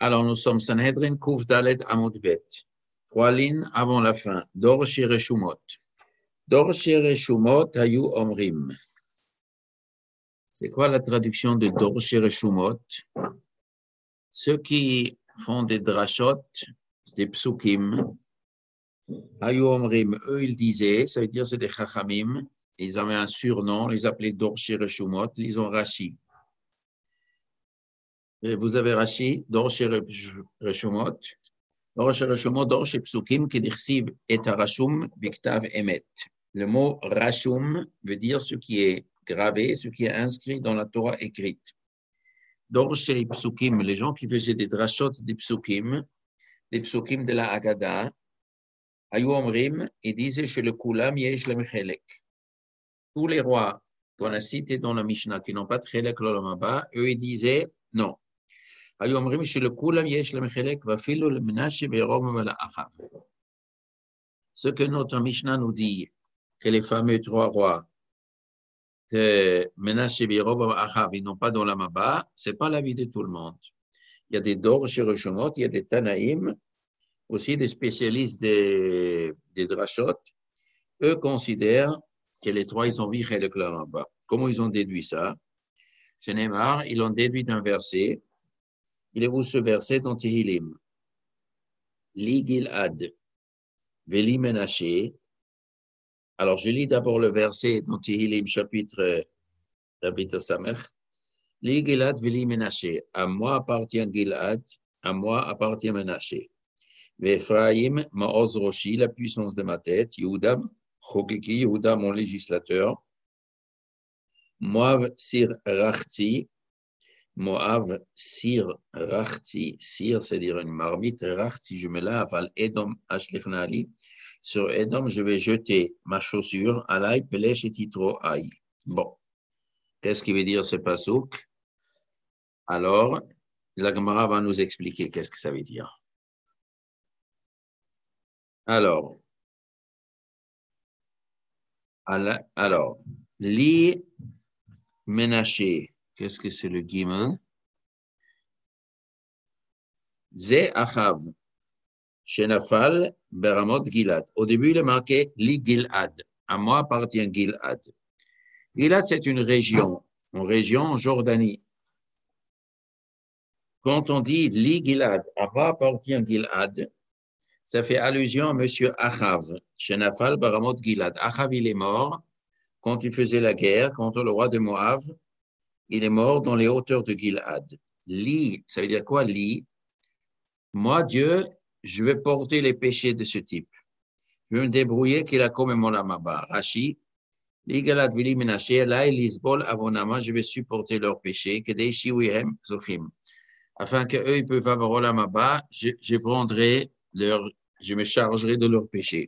Alors, nous sommes Sanhedrin Kuf Dalet Amud Bet. 3 lignes avant la fin. Dor Shir Shumot. Dor Shir Shumot Hayu Omrim. C'est quoi la traduction de Dor Shir Shumot? Ceux qui font des drashot, des psukim, Hayu Omrim, eux, ils disaient, ça veut dire c'est des chachamim, ils avaient un surnom, ils appelaient Dor Shir Shumot, ils ont Rashi. Et vous avez Rashi, Dor Shir Shumot. Dor Shir Shumot, Dor Shir Psukim, qui dirsiv et Rashum Biktav Emet. Le mot Rashum veut dire ce qui est gravé, ce qui est inscrit dans la Torah écrite. Dor Shir Psukim, les gens qui faisaient des drashot des psukim de la Haggadah, Hayu Omrim, ils disaient chez le Kulam Yesh Lem Chelek. Tous les rois qu'on a cités dans la Mishnah qui n'ont pas de Chelek l'Olam Haba, eux ils disaient non. היו אומרים שלכולם יש להם חלק ואפילו למנשה וירבעם ולאחיו. Ce que notre Mishnah nous dit, que les fameux 3 rois, que Menashe et Yeroboam et Achav, ils n'ont pas dans la Maba, ce n'est pas l'avis de tout le monde. Il y a des Dor Shir Shumot, il y a des Tanaïm, aussi des spécialistes des Drashot. Eux considèrent que les 3, ils ont vu Chelek la Maba. Comment ils ont déduit ça? Chez Neymar, ils l'ont déduit d'un verset. Il est où ce verset dans Tehillim? Li Gilad, Veli Menashe. Alors, je lis d'abord le verset dans Tehillim, chapitre Samech. Li Gilad, Veli Menashe. À moi appartient Gilad, à moi appartient Menashe. Ephraim, Maoz Roshi, la puissance de ma tête. Yehuda, Chokiki, Yehuda, mon législateur. Moav, Sir Rachti. Moav, Sir, Rachti, Sir, c'est-à-dire une marmite, Rachti, je me lave, al Edom, Ashlichnali, sur Edom, je vais jeter ma chaussure, alay, Pelesh et Titro, aïe. Bon, qu'est-ce qui veut dire ce pasouk? Alors, la Gemara va nous expliquer qu'est-ce que ça veut dire. Alors, li Menaché, qu'est-ce que c'est le Gimel? Ze Achav, Shenafal, Beramot Gilad. Au début, il est marqué Li Gilad. À moi appartient Gilad. Gilad, c'est une région en Jordanie. Quand on dit Li Gilad, à moi appartient Gilad, ça fait allusion à monsieur Achav, Shenafal, Beramot Gilad. Achav, il est mort quand il faisait la guerre contre le roi de Moab. Il est mort dans les hauteurs de Gilad. Li, ça veut dire quoi, Li? Moi, Dieu, je vais porter les péchés de ce type. Je vais me débrouiller qu'il a commis mon lamaba. Rashi, Li Gilad Vili Menashe, là, Lisbol Avonama, je vais supporter leurs péchés, que des Shiwihem Zochim. Afin qu'eux, ils peuvent avoir lamaba, je me chargerai de leurs péchés.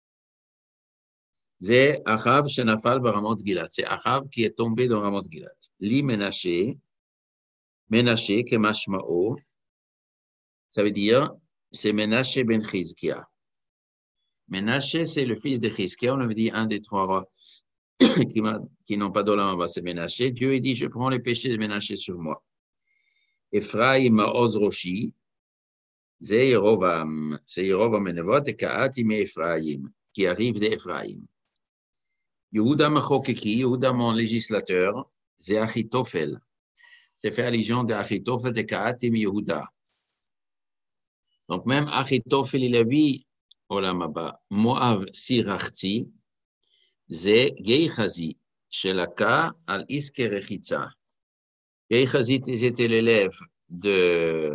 C'est Achav Shenafal Baramot Gilad. C'est Achav qui est tombé dans Ramot Gilad. Li Menashe, Menashe, que Mashmao, ça veut dire, c'est Menashe ben Chizkia. Menashe, c'est le fils de Chizkia. On avait dit un des 3 rois qui n'ont pas d'Olam, c'est Menashe. Dieu, il dit, je prends les péchés de Menashe sur moi. Ephraim Maoz Roshi, c'est Yerovam Menevot et Kaati me Ephraim, qui arrive d'Ephraim. Yehuda Machokeki, Yehuda mon législateur, c'est Achitofel. C'est fait allusion d'Achitofel de Kaati me Yehuda. Donc, même Achitofel, il a vu Olam Haba. Moav Sirachti, Ze Geichazi, Shelaka al Iskerechitza. Geichazi, c'était l'élève de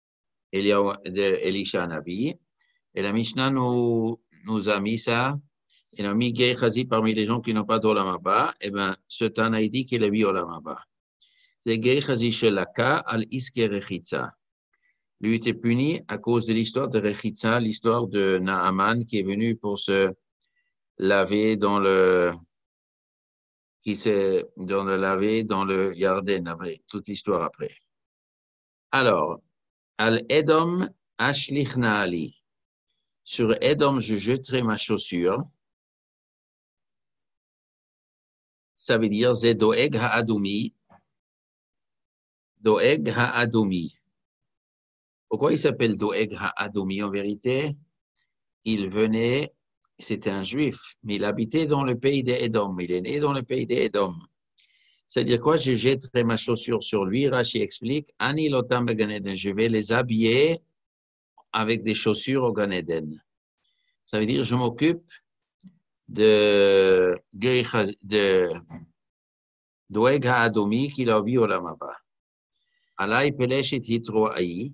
Elisha Navi. Et la Mishnah nous a mis ça. Il a mis Geichazi parmi les gens qui n'ont pas d'Olam Haba. Eh bien, ce Tana, il dit qu'il a vu Olam Haba. Ze Geichazi Shelaka al Iskerechitza. Lui était puni à cause de l'histoire de Rechitza, l'histoire de Naaman qui est venu pour se laver dans le Yarden, après, toute l'histoire après. Alors, Al-Edom Ashlichna Ali. Sur Edom, je jetterai ma chaussure. Ça veut dire Zedoeg Ha'adoumi. Doeg Ha'adoumi. Pourquoi il s'appelle Doeg Ha'adomi en vérité? Il venait, c'était un juif, mais il habitait dans le pays des Édom. Il est né dans le pays des Édom. C'est-à-dire quoi? Je jetterai ma chaussure sur lui. Rashi explique, Ani lotam Gan Eden. Je vais les habiller avec des chaussures au Gan Eden. Ça veut dire, je m'occupe de Doeg Ha'adomi qu'il a vu au Lamaba. Alay Pelesh et Hitro Aï.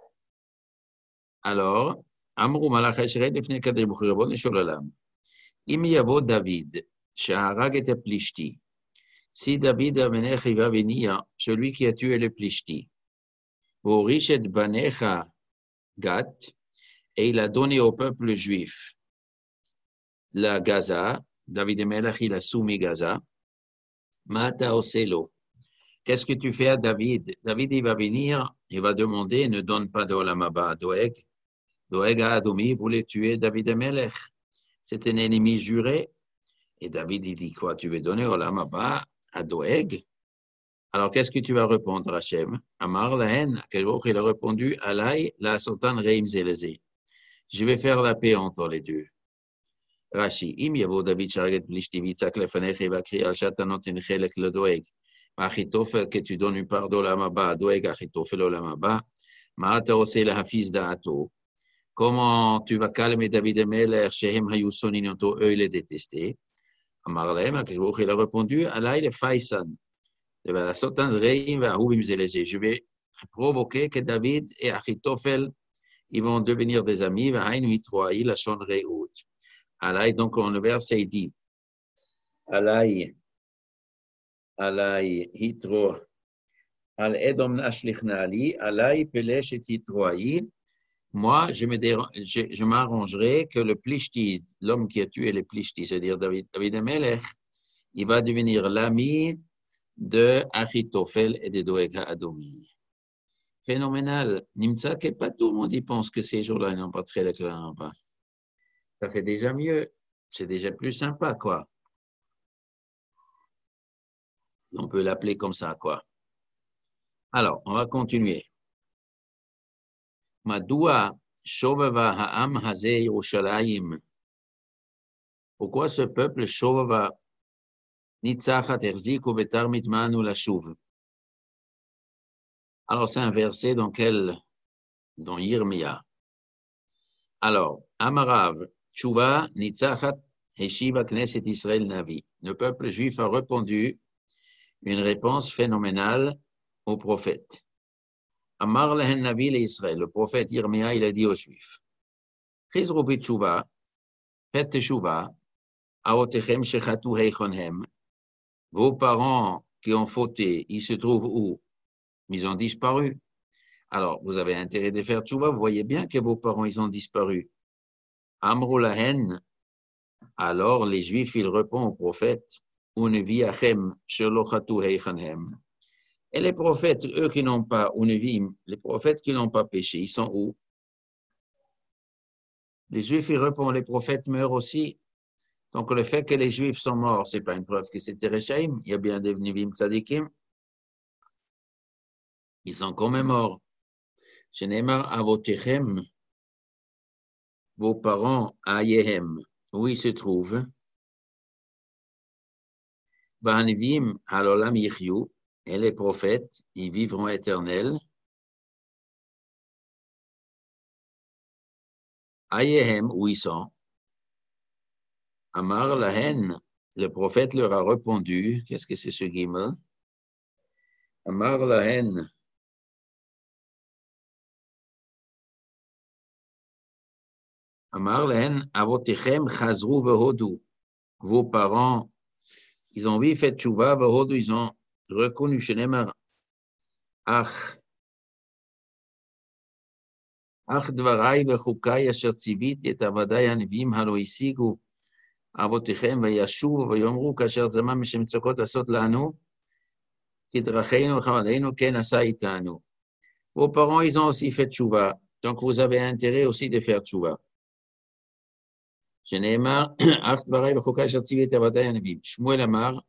Alors, Amrou Malach Hasheret Lefne Kadesh Bukhiravon et Sholalam. Im Yavo David, Shaharag et Plishti. Si David Amenech il va venir, celui qui a tué le Plishti. Rishet Banecha Gat, et il a donné au peuple juif la Gaza. David Emelech, il a soumis Gaza. Mata Oselo. Qu'est-ce que tu fais à David? David, il va venir, il va demander, ne donne pas de Olamaba à Doeg. Doeg à Adomi voulait tuer David Emelech. C'est un ennemi juré. Et David, il dit quoi? Tu veux donner Olamaba à Doeg? Alors, qu'est-ce que tu vas répondre, Hachem? Amar Lahen, il a répondu, Alay, la Sultan Reim Zelezé. Je vais faire la paix entre les deux. Rashi, Im Yavo David Sharaget Plishtivitzak Lefanech, il va crier al Shatanot Enchelek le Doeg. Achitophel, que tu donnes une part d'Olamaba, Doeg Achitophel Olamaba, Maata Ose la Hafiz Da'ato. Comment tu vas calmer David et Meler, Shehem Hayusoninioto, eux, il est détesté. Amarlem, il a répondu, Allah, il est Faisan. La Sultan Reim va Houvim Zelezé. Je vais provoquer que David et Achitophel, ils vont devenir des amis, va Haïn Mitroaï, la Shon Rehout. Allah, donc, on le verset, il dit, Allah, Hitro, Al Edom Nashlichnali, Allah, Pelesh et Hitroaï. Moi, je m'arrangerai que le Plishti, l'homme qui a tué le Plishti, c'est-à-dire David Amelech, il va devenir l'ami de Achitophel et de Doeg Ha'adomi. Phénoménal. Nimtza, que pas tout le monde y pense que ces jours-là, ils n'ont pas très clair. Ça fait déjà mieux. C'est déjà plus sympa, quoi. On peut l'appeler comme ça, quoi. Alors, on va continuer. Madoua Shovava Ha'am Hazeh Yerushalayim. Pourquoi ce peuple Shovava Nitzachat Erzik ou Betar Mitmanu Lashuv? Alors, c'est un verset dans Yirmia. Alors, Amarav, Tshuva, Nitzachat, Heshiva Knesset Israël Navi. Le peuple juif a répondu une réponse phénoménale au prophète. Amar lehen Navi l'Israël. Le prophète Yirmia, il a dit aux Juifs, Chizru b'tshuva, faites teshuva, aotechem shechatu heichonhem. Vos parents qui ont fauté, ils se trouvent où? Ils ont disparu. Alors, vous avez intérêt de faire teshuva, vous voyez bien que vos parents, ils ont disparu. Amru lahen. Alors, les Juifs, ils répondent au prophète, Uneviachem shelochatu heichonhem. Et les prophètes, eux qui n'ont pas, les prophètes qui n'ont pas péché, ils sont où? Les Juifs, ils répondent, les prophètes meurent aussi. Donc, le fait que les Juifs sont morts, ce n'est pas une preuve que c'était Rechaim. Il y a bien des Nivim Tzadikim. Ils sont quand même morts. Shenemar avotechem, vos parents, ayehem, où ils se trouvent? Ba'anivim halolam yichyu. Et les prophètes, ils vivront éternels. Ayehem, où ils sont? Amar lahen, le prophète leur a répondu, qu'est-ce que c'est ce gimel? Amar lahen, avotechem chazru vehodu. Vos parents, ils ont vu fait tchouva vehodu, ils ont reconnu shenemar ach dvarai vechukai asher tziviti et avadai hanivim halo isigu avotechem vayashuvu vayomru kasher zaman mishem tzokot asot lanu kidracheinu chavadeinu ken asa itanu. Vos parents, ils ont aussi fait tchouva, donc vous avez intérêt aussi de faire tchouva. Shenemar ach dvarai vechukai asher tziviti et avadai hanivim. Shmuel amar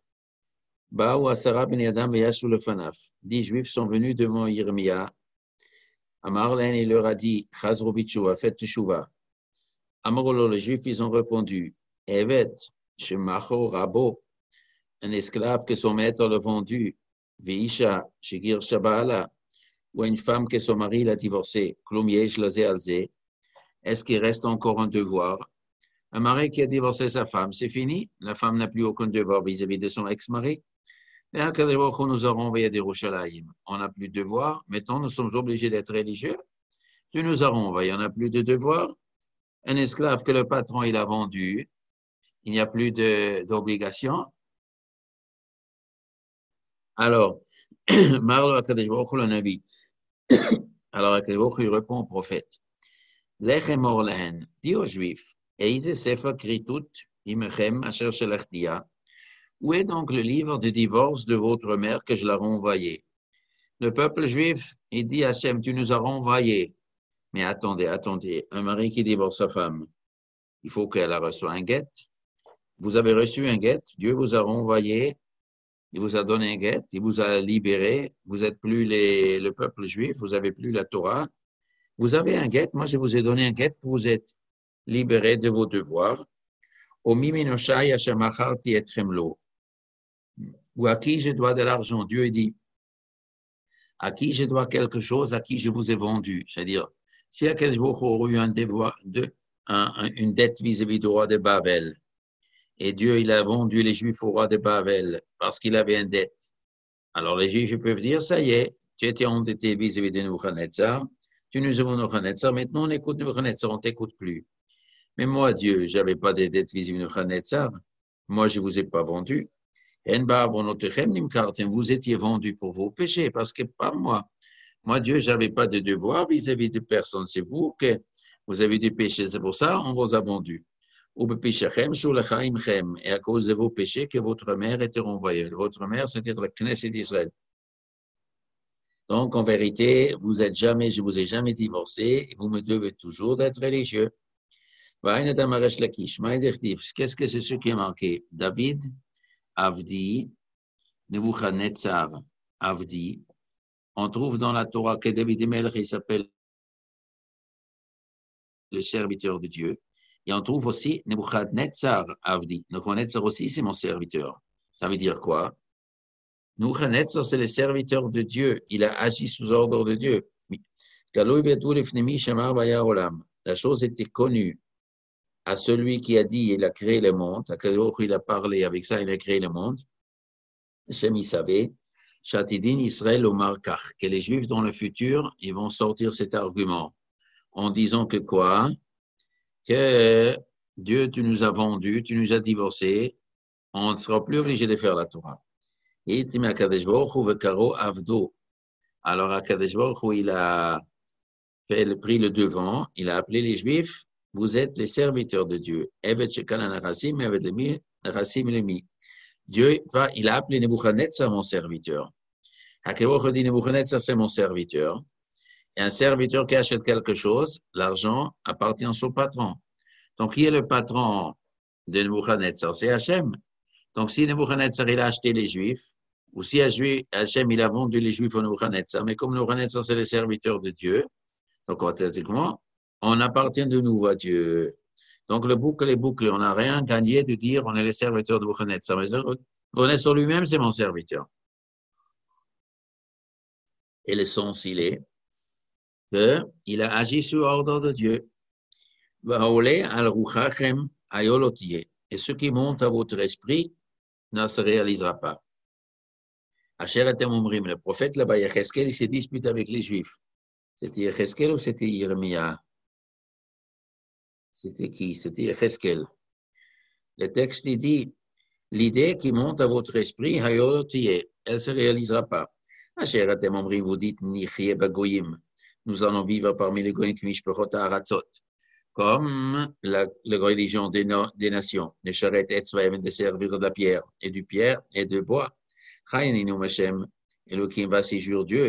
Baou Asara ben Yadam Yashu le Fanaf. 10 Juifs sont venus devant Yirmia. Amar Len, il leur a dit, Chazro Bitshuva, faites teshuva. Amarolo, les Juifs, ils ont répondu, Evet, Shemacho Rabo, un esclave que son maître l'a vendu, Veisha, Shigir Shabala, ou une femme que son mari l'a divorcée, Klumiesh Lazé Alzé, est-ce qu'il reste encore un devoir? Un mari qui a divorcé sa femme, c'est fini. La femme n'a plus aucun devoir vis-à-vis de son ex-mari. Et à quel moment nous aurons envoyé des Yerushalayim? On n'a plus de devoir. Maintenant, nous sommes obligés d'être religieux. Tu nous as renvoyé, on n'a plus de devoir. Un esclave que le patron il a vendu, il n'y a plus d'obligation. Alors, Marlo Akadosh Baruch Hu, le Nabi. Alors, Akadosh Baruch Hu, il répond au prophète. Lechem or lehen, dis aux Juifs, Eize Sefer Kritut imechem asher shelachtia. Où est donc le livre de divorce de votre mère que je l'ai renvoyé? Le peuple juif, il dit à Hachem, tu nous as renvoyé. Mais attendez, un mari qui divorce sa femme, il faut qu'elle reçoive un guet. Vous avez reçu un guet, Dieu vous a renvoyé, il vous a donné un guet, il vous a libéré, vous n'êtes plus le peuple juif, vous n'avez plus la Torah. Vous avez un guet, moi je vous ai donné un guet pour vous être libéré de vos devoirs. Ou à qui je dois de l'argent? Dieu dit, à qui je dois quelque chose, à qui je vous ai vendu. C'est-à-dire, si à quel jour aurait eu une dette vis-à-vis du roi de Babel, et Dieu il a vendu les Juifs au roi de Babel parce qu'il avait une dette, alors les Juifs peuvent dire, ça y est, tu étais endetté vis-à-vis de Nebuchadnezzar, tu nous as vendu Nebuchadnezzar, maintenant on écoute Nebuchadnezzar, on ne t'écoute plus. Mais moi, Dieu, je n'avais pas de dette vis-à-vis de Nebuchadnezzar, moi je ne vous ai pas vendu. Vous étiez vendu pour vos péchés, parce que pas moi. Moi, Dieu, je n'avais pas de devoir vis-à-vis de personne. C'est vous que vous avez des péchés. C'est pour ça on vous a vendu. Et à cause de vos péchés, que votre mère était renvoyée. Votre mère, c'est-à-dire la Knesset d'Israël. Donc, en vérité, je vous ai jamais divorcé, et vous me devez toujours d'être religieux. Qu'est-ce que c'est ce qui est marqué? David, Avdi, Nebuchadnezzar, Avdi. On trouve dans la Torah que David Melech, il s'appelle le serviteur de Dieu. Et on trouve aussi Nebuchadnezzar, Avdi. Nebuchadnezzar aussi, c'est mon serviteur. Ça veut dire quoi? Nebuchadnezzar, c'est le serviteur de Dieu. Il a agi sous ordre de Dieu. La chose était connue à celui qui a dit, il a créé le monde. Il a parlé avec ça, il a créé le monde. Hachem, il savait, Chatidin Israël au Markach, que les Juifs dans le futur, ils vont sortir cet argument en disant que quoi? Que Dieu, tu nous as vendus, tu nous as divorcés, on ne sera plus obligé de faire la Torah. Alors, Akadosh Baruch Hu, il a pris le devant, il a appelé les Juifs, vous êtes les serviteurs de Dieu. Dieu, il a appelé Nebuchadnezzar mon serviteur. Akadosh dit Nebuchadnezzar, c'est mon serviteur. Et un serviteur qui achète quelque chose, l'argent appartient à son patron. Donc, qui est le patron de Nebuchadnezzar? C'est Hachem. Donc, si Nebuchadnezzar, il a acheté les Juifs, ou si Hachem, il a vendu les Juifs à Nebuchadnezzar, mais comme Nebuchadnezzar, c'est le serviteur de Dieu, donc, automatiquement, on appartient de nouveau à Dieu. Donc, le boucle est bouclé. On n'a rien gagné de dire on est les serviteurs de Nebuchadnezzar. Mais Nebuchadnezzar lui-même, c'est mon serviteur. Et le sens, il est qu'il a agi sous ordre de Dieu. Et ce qui monte à votre esprit ne se réalisera pas. Le prophète là-bas, Yecheskel, il s'est disputé avec les Juifs. C'était Yecheskel ou c'était Yeremia? C'était qui? C'était Yecheskel. Le texte il dit, l'idée qui monte à votre esprit, elle ne se réalisera pas. Vous dites, nous allons vivre parmi les goyim comme la religion des nations. Les charrettes de servir de la pierre et du pierre et de bois. Elohim va séjour Dieu,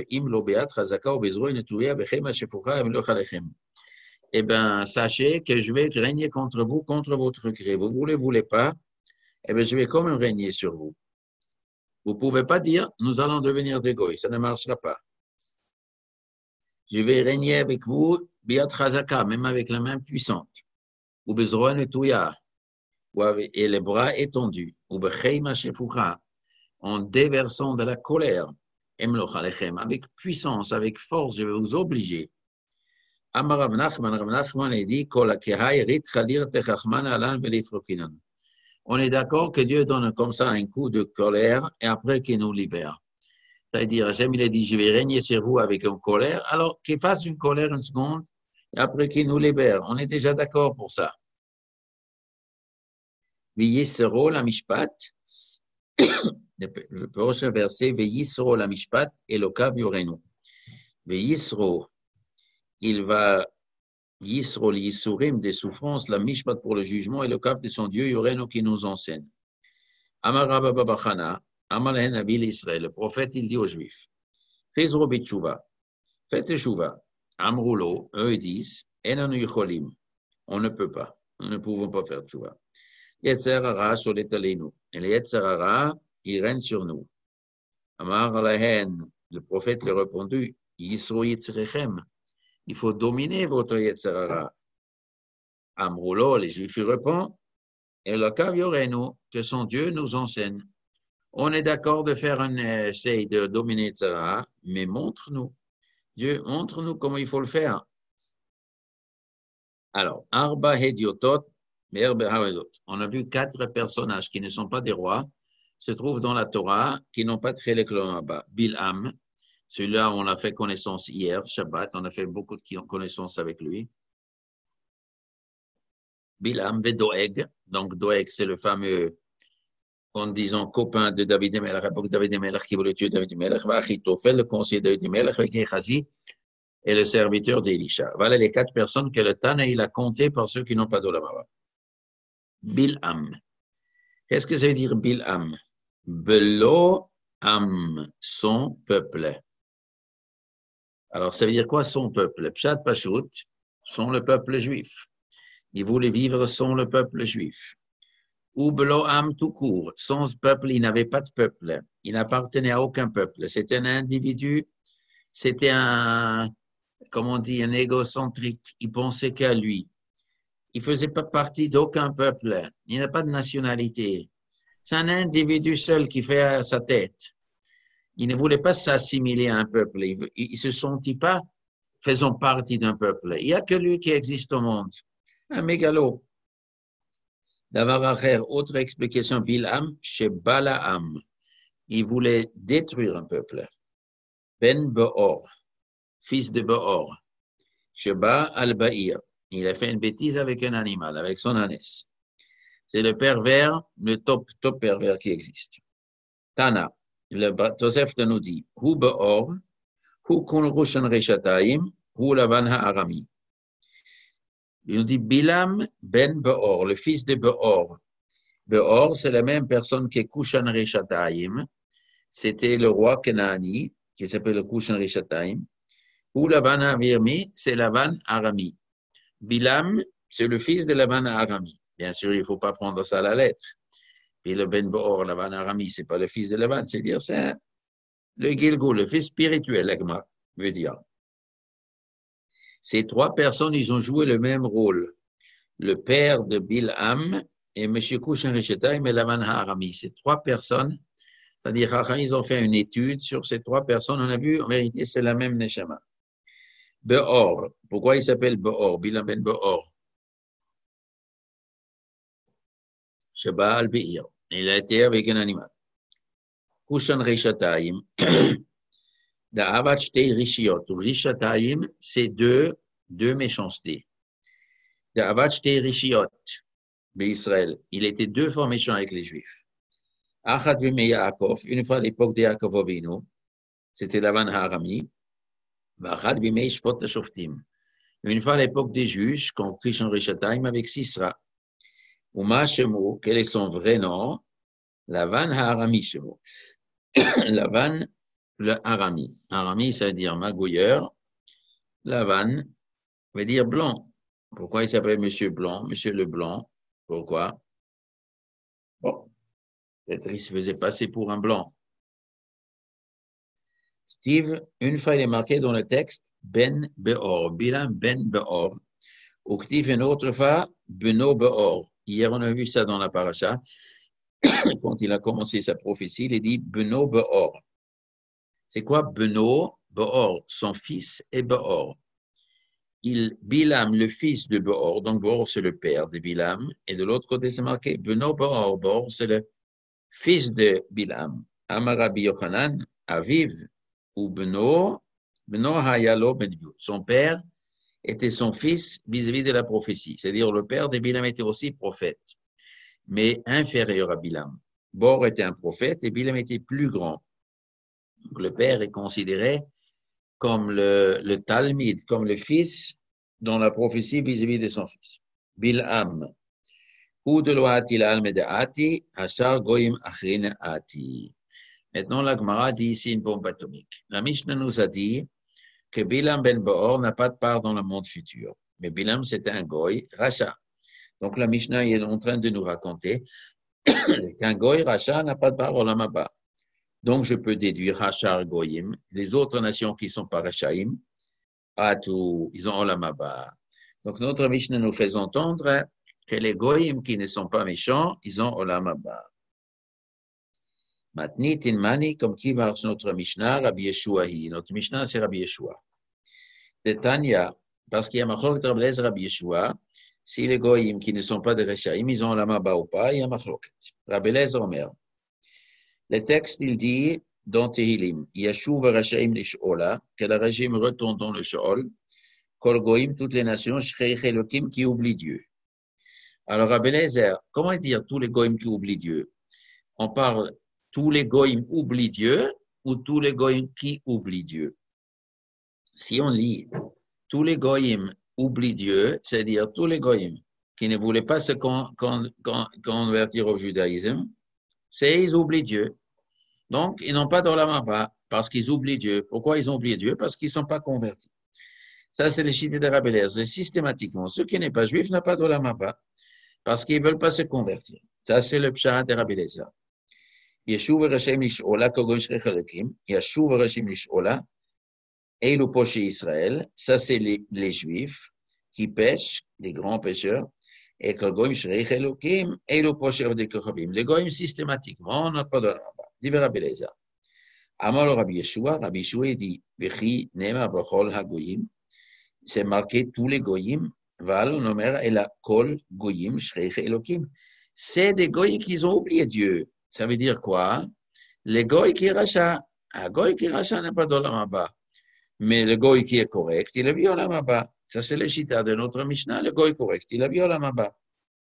eh bien, sachez que je vais régner contre vous, contre votre gré. Vous ne voulez pas, eh bien, je vais quand même régner sur vous. Vous ne pouvez pas dire, nous allons devenir des goy, ça ne marchera pas. Je vais régner avec vous, biat chazaka, même avec la main puissante. Ou bezroa netouya, et les bras étendus. Ou becheima shefucha, en déversant de la colère. Emloch alechem, avec puissance, avec force, je vais vous obliger. Amar Rav Nachman a dit, Kol hakehai rit chalir techachman alan velifrokinan. On est d'accord que Dieu donne comme ça un coup de colère et après qu'il nous libère. C'est-à-dire, Hachem, il a dit, je vais régner sur vous avec une colère, alors qu'il fasse une colère une seconde et après qu'il nous libère. On est déjà d'accord pour ça. V'yisro la mishpat, le prochain verset, V'yisro la mishpat, Elokav yorenu. V'yisro, il va Yisro l'Yisurim des souffrances, la mishpat pour le jugement et le caf de son Dieu yorenu qui nous enseigne. Amar Rabba Babachana, Amar Lehen Abil Israël, le prophète, il dit aux Juifs, Chizro b'tshuva, faites teshuva. Amroulo, eux ils disent, Enanu yicholim, on ne peut pas, nous ne pouvons pas faire teshuva. Yetzer hara sholet aleinu, et le Yetzer hara, il règne sur nous. Amar Lehen, le prophète lui a répondu, Yisro yitzrechem, il faut dominer votre Yetzer hara. Amroulo, les Juifs, ils répondent, et le kav yorenu, que son Dieu nous enseigne. On est d'accord de faire un essai de dominer Yetzer hara, mais montre-nous. Dieu, montre-nous comment il faut le faire. Alors, Arba Hediotot, on a vu 4 personnages qui ne sont pas des rois, se trouvent dans la Torah, qui n'ont pas de Chelek Lomaba. Bilham, celui-là, on a fait connaissance hier, Shabbat, on a fait beaucoup de connaissances avec lui. Bilham, Doeg, donc Doeg, c'est le fameux, en disant, copain de David et Melech, à l'époque David et Melech qui voulait tuer David et Melech, Achitophel, le conseiller de David et Melech, avec Gehazi, et le serviteur d'Elisha. Voilà les 4 personnes que le Tana, il a compté par ceux qui n'ont pas d'Olamaba. Bilham. Qu'est-ce que ça veut dire Bilham? Belo Am, son peuple. Alors, ça veut dire quoi son peuple? Pshat Pashut, sont le peuple juif. Ils voulaient vivre sans le peuple juif. Ou Belo Am tout court, sans peuple, il n'avait pas de peuple. Il n'appartenait à aucun peuple. C'était un individu, c'était un, comme on dit, un égocentrique. Il pensait qu'à lui. Il ne faisait pas partie d'aucun peuple. Il n'a pas de nationalité. C'est un individu seul qui fait à sa tête. Il ne voulait pas s'assimiler à un peuple. Il ne se sentit pas faisant partie d'un peuple. Il n'y a que lui qui existe au monde. Un mégalo. Davar autre explication, Bilham, chez Balaam. Il voulait détruire un peuple. Ben Beor, fils de Beor. Sheba al-Ba'ir. Il a fait une bêtise avec un animal, avec son ânesse. C'est le pervers, le top pervers qui existe. Tana, le Tosef nous dit, Hu Beor, Hu Kun Rushan Reshatayim, Hu Lavan Ha'arami. Il nous dit Bilam ben Beor, le fils de Beor. Beor, c'est la même personne que Kushan Reshatayim. C'était le roi Kenaani, qui s'appelle Kushan Reshatayim. Hu Lavan Ha'arami, c'est Lavan Arami. Bilam, c'est le fils de Lavan Arami. Bien sûr, il ne faut pas prendre ça à la lettre. Puis le Ben Beor, Lavan Arami, ce n'est pas le fils de Lavan, c'est-à-dire c'est le Gilgul, le fils spirituel, Agma, veut dire. Ces 3 personnes, ils ont joué le même rôle. Le père de Bilham et M. Kushan Rishetayim et Lavan Arami. Ces 3 personnes, c'est-à-dire ils ont fait une étude sur ces 3 personnes. On a vu, en vérité, c'est la même Neshama. Beor. Pourquoi il s'appelle Beor? Bilam ben Beor. Sheba al-Be'ir. Il a été avec un animal. Kushan Rishatayim. Da'avat Shtei Rishiot. Rishatayim, c'est deux méchancetés. Da'avat Shtei Rishiot. Israël. Il était 2 fois méchant avec les Juifs. Achat b'mei Yaakov. Une fois à l'époque de Yaakov Avinu. C'était Lavan Harami. V'achat b'mei Shvot HaShoftim. Une fois à l'époque des juges, quand Kushan Rishatayim avec Sisra. Uma Shemo, quel est son vrai nom? Lavan Harami Shemo. Lavan, le Harami. Harami, ça veut dire magouilleur. Lavan veut dire blanc. Pourquoi il s'appelle Monsieur Blanc? Monsieur le Blanc. Pourquoi? Bon, peut-être il se faisait passer pour un blanc. Une fois, il est marqué dans le texte Ben Beor, Bilam Ben Beor. Ou Ktiv, une autre fois, Beno Beor. Hier, on a vu ça dans la paracha. Quand il a commencé sa prophétie, il a dit Beno Beor. C'est quoi Beno Beor? Son fils est Beor. Bilam, le fils de Beor, donc Beor, c'est le père de Bilam, et de l'autre côté, c'est marqué Beno Beor. Beor, c'est le fils de Bilam. Amarabi Yochanan, Aviv, ou Beno Hayalo Benviut. Son père était son fils vis-à-vis de la prophétie. C'est-à-dire, le père de Bilam était aussi prophète, mais inférieur à Bilam. Bor était un prophète et Bilam était plus grand. Donc, le père est considéré comme le Talmid, comme le fils dans la prophétie vis-à-vis de son fils. Bilam. Ou de loati l'alme de Ati, Hachar Goyim Achrin Ati. Maintenant, la Gemara dit ici une bombe atomique. La Mishnah nous a dit que Bilam ben Beor n'a pas de part dans le monde futur. Mais Bilam, c'était un goy, Racha. Donc, la Mishnah est en train de nous raconter qu'un goy, Racha, n'a pas de part dans la Maba. Donc, je peux déduire Hachar Goyim, les autres nations qui sont pas Rachaim, Atu, ils ont Olam Haba. Donc, notre Mishnah nous fait entendre que les Goyim qui ne sont pas méchants, ils ont Olam Haba. Matnit Inmani, comme qui marche notre Mishnah, Rabbi Yeshuahi. Notre Mishnah, c'est Rabbi Yeshua. De Tanya, parce qu'il y a Machlok Rabbi Rabbi Yeshua, si les Goyim qui ne sont pas des Rachaim, ils ont Olam Haba ou pas, il y a Machlok. Rabbi Lezer Omer. Le texte, il dit, dans Tehilim, Yashuv Rashaim Lish'ola, que le régime retourne dans le Sheol, Kol Goïm, toutes les nations, Shreich Elokim, qui oublient Dieu. Alors, Rabbi Lezer, comment dire tous les Goïm qui oublient Dieu? On parle tous les Goïm oublient Dieu ou tous les Goïm qui oublient Dieu? Si on lit tous les Goïm oublient Dieu, c'est-à-dire tous les Goïm qui ne voulaient pas se convertir au judaïsme, c'est ils oublient Dieu. Donc, ils n'ont pas d'Olam Haba parce qu'ils oublient Dieu. Pourquoi ils ont oublié Dieu? Parce qu'ils ne sont pas convertis. Ça, c'est le chité de Rabbi Lezer. Systématiquement, ceux qui n'est pas juif n'ont pas d'Olam Haba parce qu'ils ne veulent pas se convertir. Ça, c'est le pshat de Rabbi Lezer. Yeshuv Rashem Lish'ola, Kogoy Shrech Elokim. Yeshuv Rashem Lish'ola, Eilu Poché Israël. Ça, c'est les juifs qui pêchent, les grands pêcheurs. Et Kogoy Shrech Elokim, Eilu Poché Avdei Kochavim. Les goyim, systématiquement, n'ont pas d'Olam Haba. Dit Rabbi Lezer. Amar Rabbi Yeshua dit, Vechi Nema Bachol HaGoyim, c'est marqué tous les Goyim, Val Nomer et la Kol Goyim Shreich Elokim. C'est des Goyim qui ont oublié Dieu. Ça veut dire quoi? Les Goy qui racha. Un Goy qui racha n'a pas d'Olam Haba. Mais le Goy qui est correct, il a vu Olam Haba. Ça, c'est le chita de notre Mishnah. Le Goy correct, il a vu Olam Haba.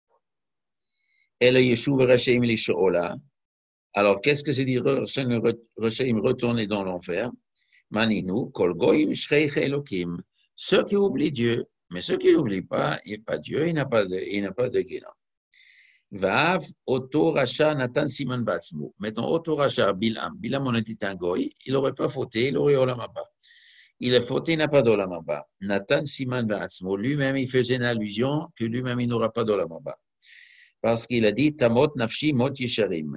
Et le Yeshuv Rashaim Lish'ola. Alors, qu'est-ce que c'est dire Rashaim retourner dans l'enfer? Maninu, Kol Goyim Shreich Elokim. Ceux qui oublient Dieu, mais ceux qui n'oublient pas, il n'y a pas Dieu, il n'a pas de Guénon. Vav, Oto Racha Natan Siman Batzmu. Mettons Oto Racha Bilam. Bilam, on a dit un goy, il n'aurait pas fauté, il aurait Olam Haba. Il a fauté, il n'a pas d'Olam Haba. Natan Siman Batzmu. Lui-même, il faisait une allusion que lui-même, il n'aura pas d'Olam Haba. Parce qu'il a dit Tamot Nafshi Mot Yesharim.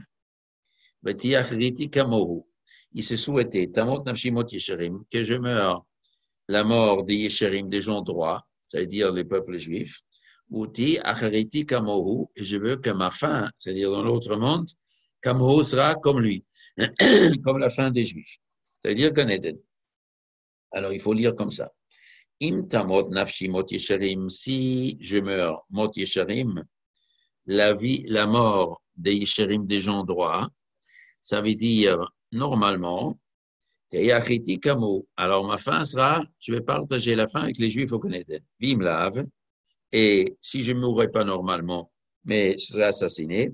Il se souhaitait, Tamot Nafshi Mot Yesharim, que je meure la mort des Yesharim, des gens droits, c'est-à-dire les peuples juifs, ou Ti Achariti Kamohu, et je veux que ma fin, c'est-à-dire dans l'autre monde, Kamohu sera comme lui, comme la fin des juifs, c'est-à-dire Gan Eden. Alors il faut lire comme ça. Im Tamot Nafshi Mot Yesharim, si je meurs Mot Yesharim, la mort des Yesharim, des gens droits, ça veut dire, normalement, alors ma fin sera, je vais partager la fin avec les Juifs au Canada. Vimlav, et si je ne mourrai pas normalement, mais je serai assassiné,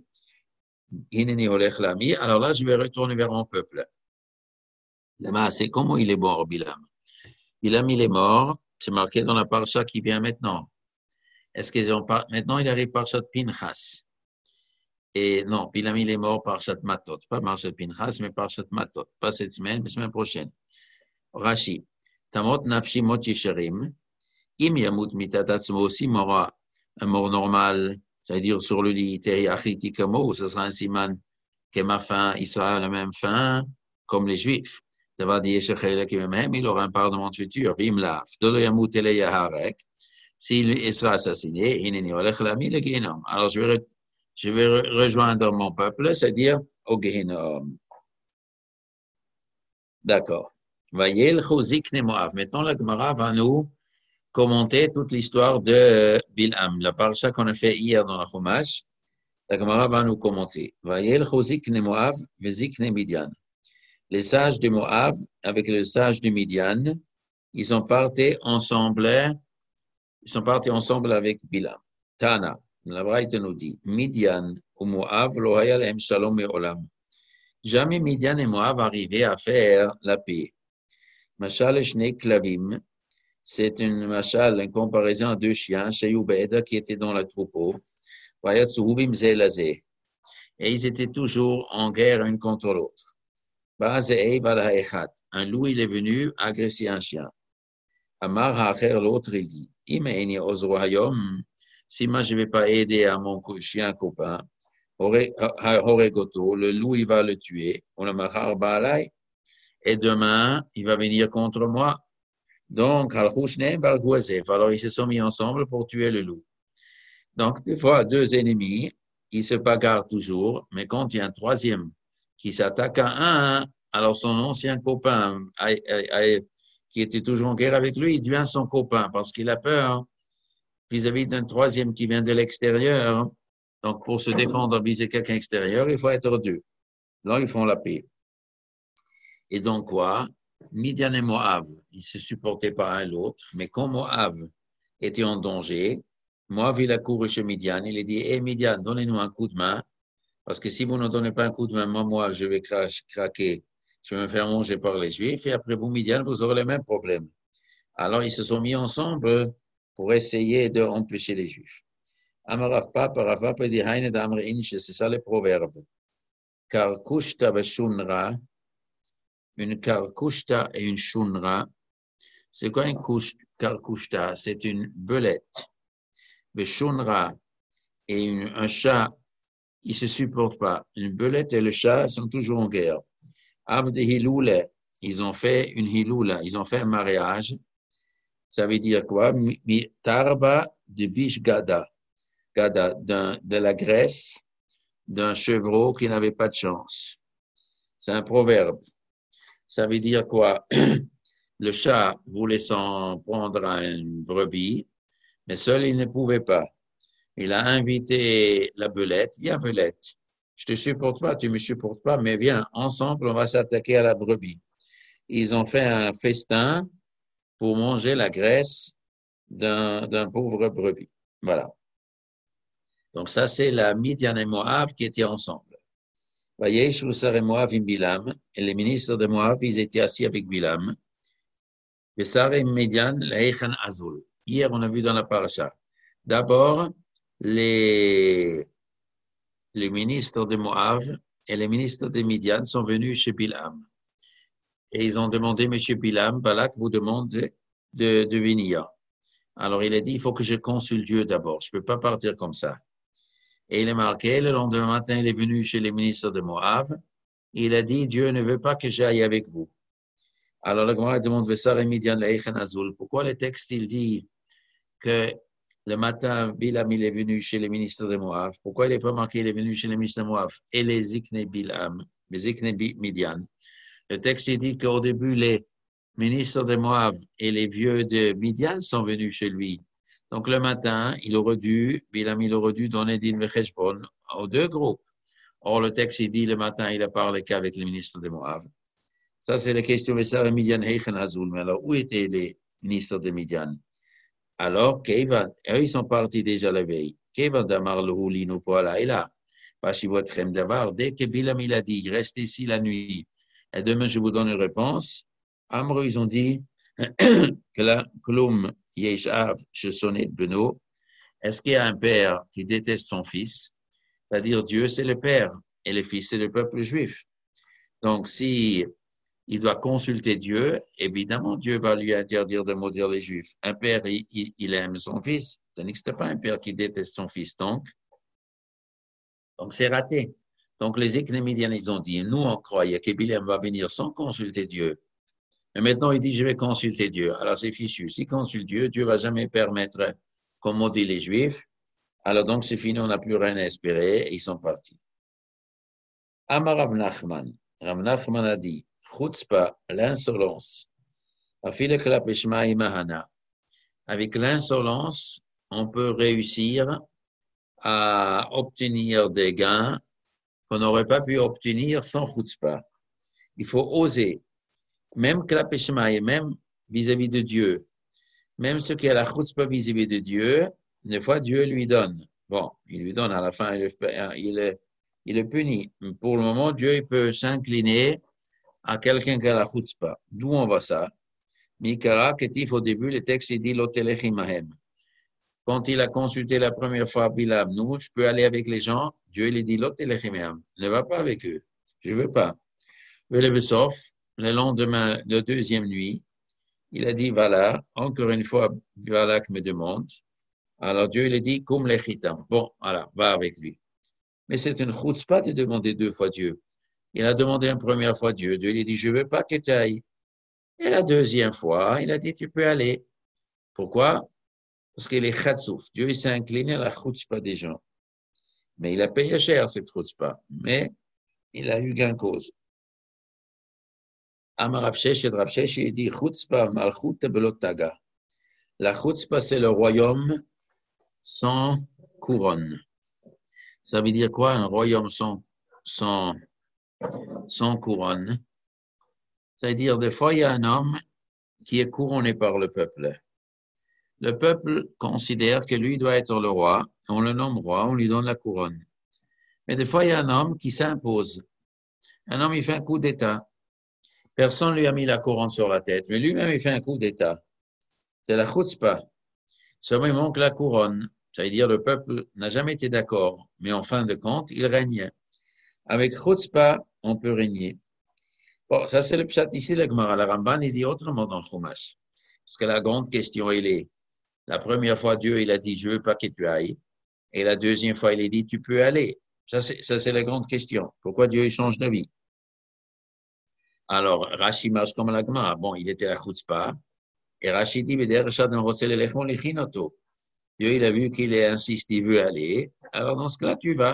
alors là, je vais retourner vers mon peuple. C'est comment il est mort, Bilam? Bilam, il est mort, c'est marqué dans la parasha qui vient maintenant. Est-ce qu'ils ont maintenant, il arrive parasha Pinchas. Et non, Bilam, il est mort par Shat Matot. Pas par Shat Pinchas, mais par Shat Matot. Pas cette semaine, mais semaine prochaine. Rashi. Tamot nafshi mot yesharim. Im yamut mitatatzmo aussi mourra un mort normal, c'est-à-dire sur le lit, teri achiti kamo, ce sera un siman que ma fin, il sera à la même fin, comme les Juifs. Ça va dire il aura un part de mon futur. S'il sera assassiné, alors je vais rejoindre mon peuple, c'est-à-dire au Gehinnom. D'accord. Maintenant, la Gemara va nous commenter toute l'histoire de Bilham. La parasha qu'on a fait hier dans la Chumash, la Gemara va nous commenter. Les sages de Moab avec les sages de Midian, ils sont partis ensemble avec Bilham. Tana, la Braïta nous dit, Midian ou Moab, lo haya lahem shalom me'olam. Jamais Midian et Moab arrivaient à faire la paix. Mashal Shnei Klavim, c'est une comparaison à deux chiens, Sheyubeda, qui étaient dans le troupeau, Vayatsuhubim Zelazé. Et ils étaient toujours en guerre l'un contre l'autre. Un loup, il est venu agresser un chien. Amar Hacher, l'autre, il dit, si moi je ne vais pas aider à mon chien copain, le loup, il va le tuer. Et demain, il va venir contre moi. Donc, alors ils se sont mis ensemble pour tuer le loup. Donc, des fois, deux ennemis, ils se bagarrent toujours, mais quand il y a un troisième qui s'attaque à un, alors son ancien copain, qui était toujours en guerre avec lui, il devient son copain parce qu'il a peur vis-à-vis d'un troisième qui vient de l'extérieur. Donc, pour se défendre vis-à-vis de quelqu'un extérieur, il faut être deux. Là, ils font la paix. Et donc, quoi? Midian et Moab, ils ne se supportaient pas un l'autre, mais quand Moab était en danger, Moab, il a couru chez Midian, il a dit, hé Midian, donnez-nous un coup de main, parce que si vous ne donnez pas un coup de main, moi, je vais craquer, je vais me faire manger par les Juifs, et après vous, Midian, vous aurez les mêmes problèmes. Alors, ils se sont mis ensemble pour essayer d'empêcher les Juifs. Amarav Papa, Rav Papa dit, Haine d'Amre Inch, c'est ça le proverbe. Car Kushta Bashunra, une karkushta et une shunra. C'est quoi une karkushta? C'est une belette. Le shunra et un chat, ils ne se supportent pas. Une belette et le chat sont toujours en guerre. Avde hiloule, ils ont fait une hiloula, ils ont fait un mariage. Ça veut dire quoi? Tarba de biche gada. Gada, de la graisse d'un chevreau qui n'avait pas de chance. C'est un proverbe. Ça veut dire quoi? Le chat voulait s'en prendre à une brebis, mais seul il ne pouvait pas. Il a invité la belette. Viens, belette. Je te supporte pas, tu me supportes pas, mais viens, ensemble, on va s'attaquer à la brebis. Ils ont fait un festin pour manger la graisse d'un pauvre brebis. Voilà. Donc ça, c'est la Midian et Moab qui étaient ensemble. Vayesh Roussar et Moab in Bilam, et les ministres de Moab, ils étaient assis avec Bilam. Bessar et Midian, l'Eichan Azul. Hier, on a vu dans la paracha. D'abord, les ministres de Moab et les ministres de Midian sont venus chez Bilam. Et ils ont demandé, Monsieur Bilam, Balak vous demande de venir. Alors, il a dit, il faut que je consulte Dieu d'abord. Je ne peux pas partir comme ça. Et il est marqué, le lendemain matin, il est venu chez les ministres de Moab. Il a dit, Dieu ne veut pas que j'aille avec vous. Alors, le Gemara demande, Vessar et Midian l'Eichan Azul. Pourquoi le texte, il dit que le matin, Bilam, il est venu chez les ministres de Moab. Pourquoi il n'est pas marqué, il est venu chez les ministres de Moab et les Zikne Bilam, les Zikne Midian. Le texte, il dit qu'au début, les ministres de Moab et les vieux de Midian sont venus chez lui. Donc, le matin, Bilam, il aurait dû donner din vecheshbon aux deux groupes. Or, le texte, il dit, le matin, il a parlé qu'avec les ministres de Moab. Ça, c'est la question de Sarah Midian Heichen Azul. Mais alors, où étaient les ministres de Midian? Alors, eux, ils sont partis déjà la veille. Kevan Damar le Houlino Poalaïla. Pachivotchem Davar. Dès que Bilam, il a dit, restez ici la nuit. Et demain, je vous donne une réponse. Amro, ils ont dit, que la Klum Yeshav, je sonnais de Beno. Est-ce qu'il y a un père qui déteste son fils? C'est-à-dire, Dieu, c'est le père. Et le fils, c'est le peuple juif. Donc, si il doit consulter Dieu, évidemment, Dieu va lui interdire de maudire les Juifs. Un père, il aime son fils. Ça n'existe pas un père qui déteste son fils. Donc c'est raté. Donc, les Écnémidiens, ils ont dit, nous, on croyait que Bilam va venir sans consulter Dieu Et maintenant, il dit, je vais consulter Dieu. Alors, c'est fichu. S'il consulte Dieu, Dieu va jamais permettre qu'on maudit les Juifs. Alors, donc, c'est fini, on n'a plus rien à espérer et ils sont partis. Amar Rav Nachman. Rav Nachman a dit, chutzpah, l'insolence. Avec l'insolence, on peut réussir à obtenir des gains qu'on n'aurait pas pu obtenir sans chutzpah. Il faut oser, même klapé shmaï, même vis-à-vis de Dieu, même ce qui est la chutzpah vis-à-vis de Dieu, des fois Dieu lui donne. Bon, il lui donne à la fin, il le punit. Pour le moment, Dieu il peut s'incliner à quelqu'un qui a la chutzpah. D'où on voit ça? Mikara, Ketif, au début, le texte il dit l'otelechimahem. Quand il a consulté la première fois Bilam, nous, je peux aller avec les gens. Dieu il dit l'otelechimahem. Ne va pas avec eux. Je veux pas. Le lendemain, la deuxième nuit, il a dit, voilà, encore une fois, Balak me demande. Alors Dieu, il a dit, comme les chitam. Bon, voilà, va avec lui. Mais c'est une chutzpah de demander deux fois Dieu. Il a demandé une première fois Dieu. Dieu, il a dit, je veux pas que tu ailles. Et la deuxième fois, il a dit, tu peux aller. Pourquoi? Parce qu'il est chatsouf. Dieu, il s'est incliné à la chutzpah des gens. Mais il a payé cher, cette chutzpah. Mais il a eu gain cause. Amar Rav Sheshet, Rav Sheshet, il dit, chutzpah malchut belot taga. La chutzpah, c'est le royaume sans couronne. Ça veut dire quoi, un royaume sans couronne? Ça veut dire, des fois, il y a un homme qui est couronné par le peuple. Le peuple considère que lui doit être le roi. On le nomme roi, on lui donne la couronne. Mais des fois, il y a un homme qui s'impose. Un homme, il fait un coup d'État. Personne ne lui a mis la couronne sur la tête, mais lui-même, il fait un coup d'État. C'est la chutzpah. Seulement, il manque la couronne. Ça veut dire le peuple n'a jamais été d'accord, mais en fin de compte, il règne. Avec chutzpah, on peut régner. Bon, ça c'est le pshat ici, le Gemara. La Ramban, il dit autrement dans le Chumash. Parce que la grande question, elle est, la première fois, Dieu, il a dit, je veux pas que tu ailles. Et la deuxième fois, il a dit, tu peux aller. Ça, c'est la grande question. Pourquoi Dieu, il change d'avis? Alors, Rashi marche comme la Gemara. Bon, il était à chutzpah. Et Rashi dit, Dieu, il a vu qu'il insiste, il veut aller. Alors, dans ce cas-là, tu vas.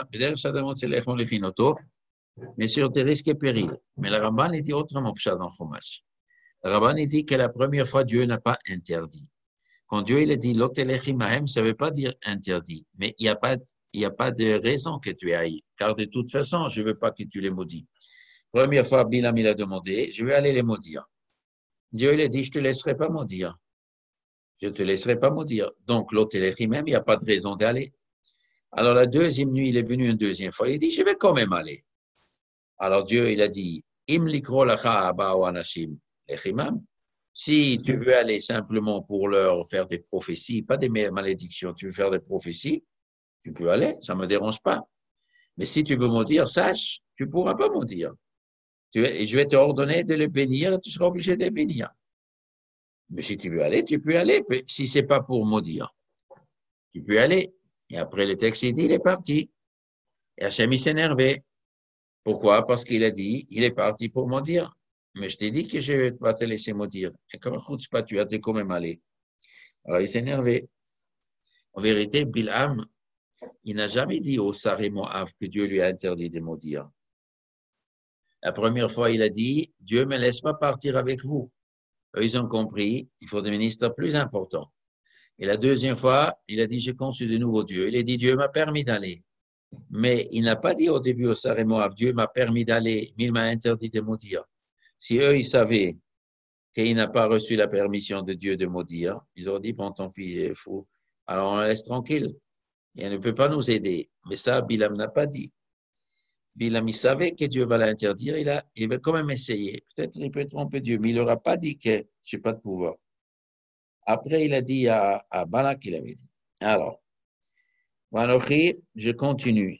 Mais sur tes risques et périls. Mais le Ramban, il dit autrement, dans Chumash. Le Ramban, il dit que la première fois, Dieu n'a pas interdit. Quand Dieu, il a dit, l'otelechimahem, ça ne veut pas dire interdit. Mais il n'y a pas de raison que tu ailles. Car de toute façon, je ne veux pas que tu les maudis. Première fois, Bilam, il a demandé, je vais aller les maudire. Dieu, il a dit, je ne te laisserai pas maudire. Je ne te laisserai pas maudire. Donc, l'otelechimahem, il n'y a pas de raison d'aller. Alors, la deuxième nuit, il est venu une deuxième fois. Il dit, je vais quand même aller. Alors, Dieu, il a dit, Im likro lacha abao anashim lechimam. Si tu veux aller simplement pour leur faire des prophéties, pas des malédictions, tu veux faire des prophéties, tu peux aller, ça ne me dérange pas. Mais si tu veux maudire, sache, tu ne pourras pas maudire. Je vais te ordonner de les bénir et tu seras obligé de les bénir. Mais si tu veux aller, tu peux aller. Si ce n'est pas pour maudire, tu peux aller. Et après, le texte, il dit, il est parti. Et Hachem, il s'est énervé. Pourquoi? Parce qu'il a dit, il est parti pour maudire. Mais je t'ai dit que je ne vais pas te laisser maudire. Et comme pas, tu vas te quand même aller. Alors, il s'est énervé. En vérité, Bilham, il n'a jamais dit au Saré Moab que Dieu lui a interdit de maudire. La première fois, il a dit, Dieu ne me laisse pas partir avec vous. Eux, ils ont compris, il faut des ministres plus importants. Et la deuxième fois, il a dit, j'ai conçu de nouveau Dieu. Il a dit, Dieu m'a permis d'aller. Mais il n'a pas dit au début au Saré Moab, Dieu m'a permis d'aller, mais il m'a interdit de maudire. Si eux, ils savaient qu'il n'a pas reçu la permission de Dieu de maudire, ils auraient dit, bon, ton fils est fou. Alors, on le laisse tranquille. Il ne peut pas nous aider. Mais ça, Bilam n'a pas dit. Bilam, il savait que Dieu va l'interdire. Il va quand même essayer. Peut-être qu'il peut tromper Dieu, mais il n'aura pas dit que je n'ai pas de pouvoir. Après, il a dit à Balak, il avait dit. Alors, Vanochi, je continue.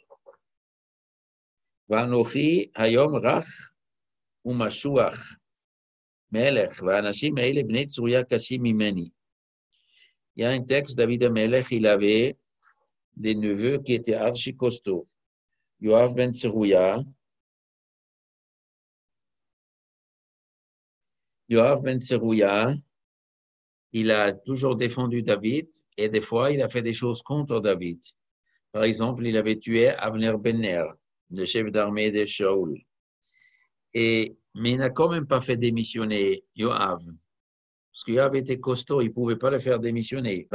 Vanochi, Hayom Rach, Umashuach, Melech, Vanashim, Eile, Bnei Tsuria, Kashim, Imeni. Il y a un texte, David Melech, il avait des neveux qui étaient archi costauds. Yoav ben Tserouya, Yoav ben Tserouya, il a toujours défendu David et des fois, il a fait des choses contre David. Par exemple, il avait tué Avner ben Ner, le chef d'armée de Shaoul. Mais il n'a quand même pas fait démissionner Yoav. Parce que Yoav était costaud, il ne pouvait pas le faire démissionner.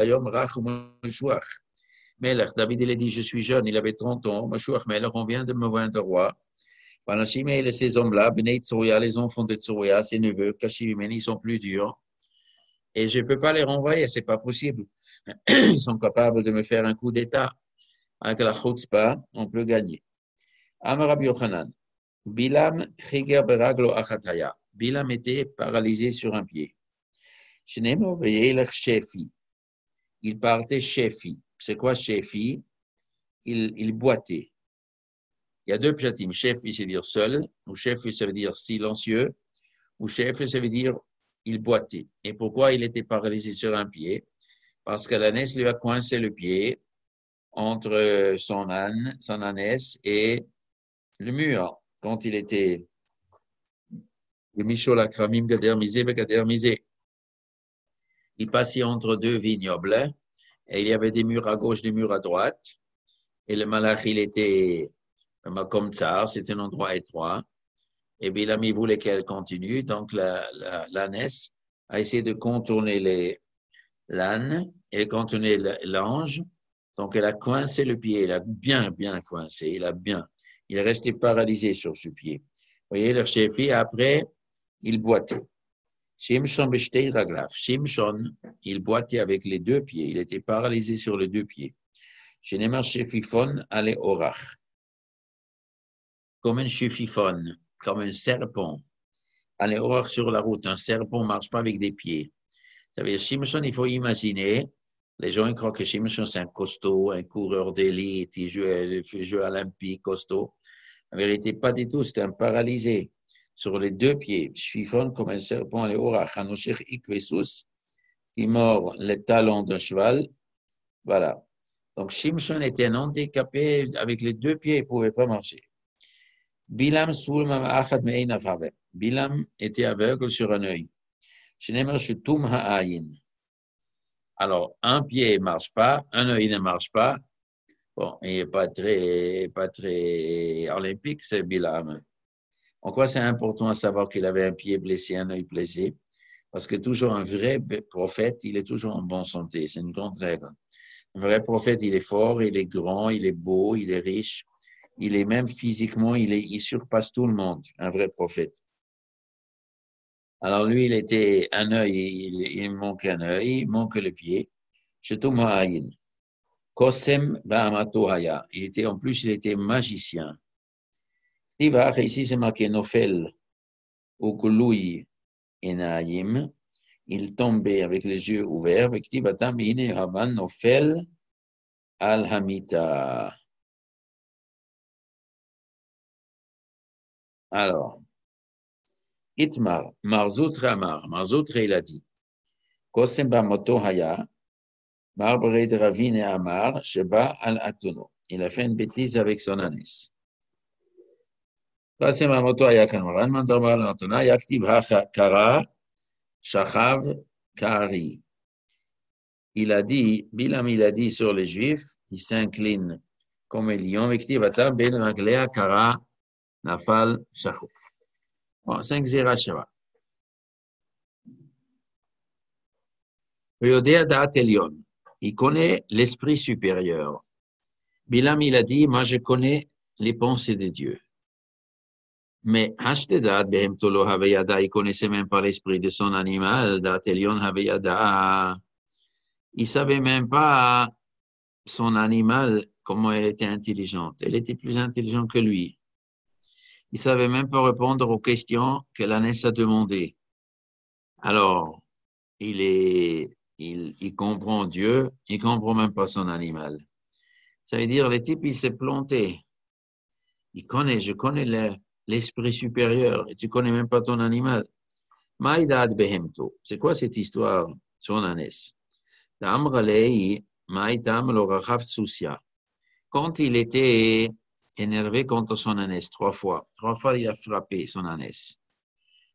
Melech, David, il a dit, je suis jeune, il avait 30 ans. Mashuach Melech, on vient de me voir de roi. Panachim et ces hommes-là, Bnei Tsoria, les enfants de Tsoria, ses neveux, Kashivimeni, ils sont plus durs. Et je ne peux pas les renvoyer, ce n'est pas possible. Ils sont capables de me faire un coup d'État. Avec la chutzpah, on peut gagner. Amar Rabbi Yochanan. Bilam chiger beraglo achataya. Bilam était paralysé sur un pied. Shnemo veyelech shefi. Il partait shefi. C'est quoi shefi? Il boitait. Il y a deux pshatim. Shefi, ça veut dire seul, ou shefi, ça veut dire silencieux, ou shefi, ça veut dire il boitait. Et pourquoi il était paralysé sur un pied? Parce que l'ânesse lui a coincé le pied entre son ânesse et le mur. Quand il était le Michol Akramim Gadermisé, Gadermisé, il passait entre deux vignobles et il y avait des murs à gauche, des murs à droite. Et le malach, il était comme tsar, c'était un endroit étroit. Et Bilam, il voulait qu'elle continue. Donc, l'ânesse a essayé de contourner l'âne et contourner l'ange. Donc, elle a coincé le pied. Elle a bien coincé. Il est resté paralysé sur ce pied. Vous voyez, leur chef, après, il boitait. Shimshon Beshtei Raglav. Shimshon, il boitait avec les deux pieds. Il était paralysé sur les deux pieds. Shenemar Shefifon ale Orach. Comme un Shefifon, comme un serpent. Ale Orach sur la route. Un serpent ne marche pas avec des pieds. Ça veut dire, Shimshon, il faut imaginer, les gens ils croient que Shimshon, c'est un costaud, un coureur d'élite, il joue à jeux olympiques, costaud. En vérité, pas du tout, c'est un paralysé. Sur les deux pieds, chiffon comme un serpent, les orach, anoshech ikvesus, qui mord les talons d'un cheval. Voilà. Donc, Shimshon était un handicapé avec les deux pieds, il ne pouvait pas marcher. Bilam sulmam achat me'einafave. Bilam était aveugle sur un œil. Shenemer shutum ha'ayin. Alors, un pied ne marche pas, un œil ne marche pas. Bon, il n'est pas très olympique, c'est Bilam. En quoi c'est important à savoir qu'il avait un pied blessé, un œil blessé? Parce que toujours un vrai prophète, il est toujours en bonne santé. C'est une grande règle. Un vrai prophète, il est fort, il est grand, il est beau, il est riche. Il est même physiquement, il surpasse tout le monde, un vrai prophète. Alors lui, il était un œil, il manque un œil, il manque le pied. Shetum ha'ayin. Kosem ba'amato haya. Il était magicien. Ici, c'est marqué Nofel ou Kului Enayim. Il tombait avec les yeux ouverts. Ktibatam ine havan Nofel al hamita. Alors, Itmar, Marzoutre Amar. Marzoutre, il a dit Kosem ba'amato haya. Marbre de Ravine et Amar, Sheba al Atono. Il a fait une bêtise avec son ânesse. Kosem ba'amato haya kanmaran. Mandarba al Atona. Yaktib ha-kara. Shachav Kari. Bilam il a dit sur les Juifs, il s'incline comme un lion, Vektivata ben Raglea Kara Nafal Shachuf. Bon, 5 Zeracheva. Yodea Da'at Elion. Il connaît l'esprit supérieur. Bilam il a dit, moi je connais les pensées de Dieu. Mais Hashtedat Behemtolo Haveyada, il connaissait même pas l'esprit de son animal, Da'at Elion Haveyada. Il savait même pas son animal, comment elle était intelligente. Elle était plus intelligente que lui. Il savait même pas répondre aux questions que l'ânesse a demandées. Alors, il comprend Dieu, il comprend même pas son animal. Ça veut dire, le type, il s'est planté. Je connais l'esprit supérieur, et tu connais même pas ton animal. Maïdad behemto. C'est quoi cette histoire, son ânesse? Quand il était énervé contre son ânesse, 3 fois. 3 fois, il a frappé son ânesse.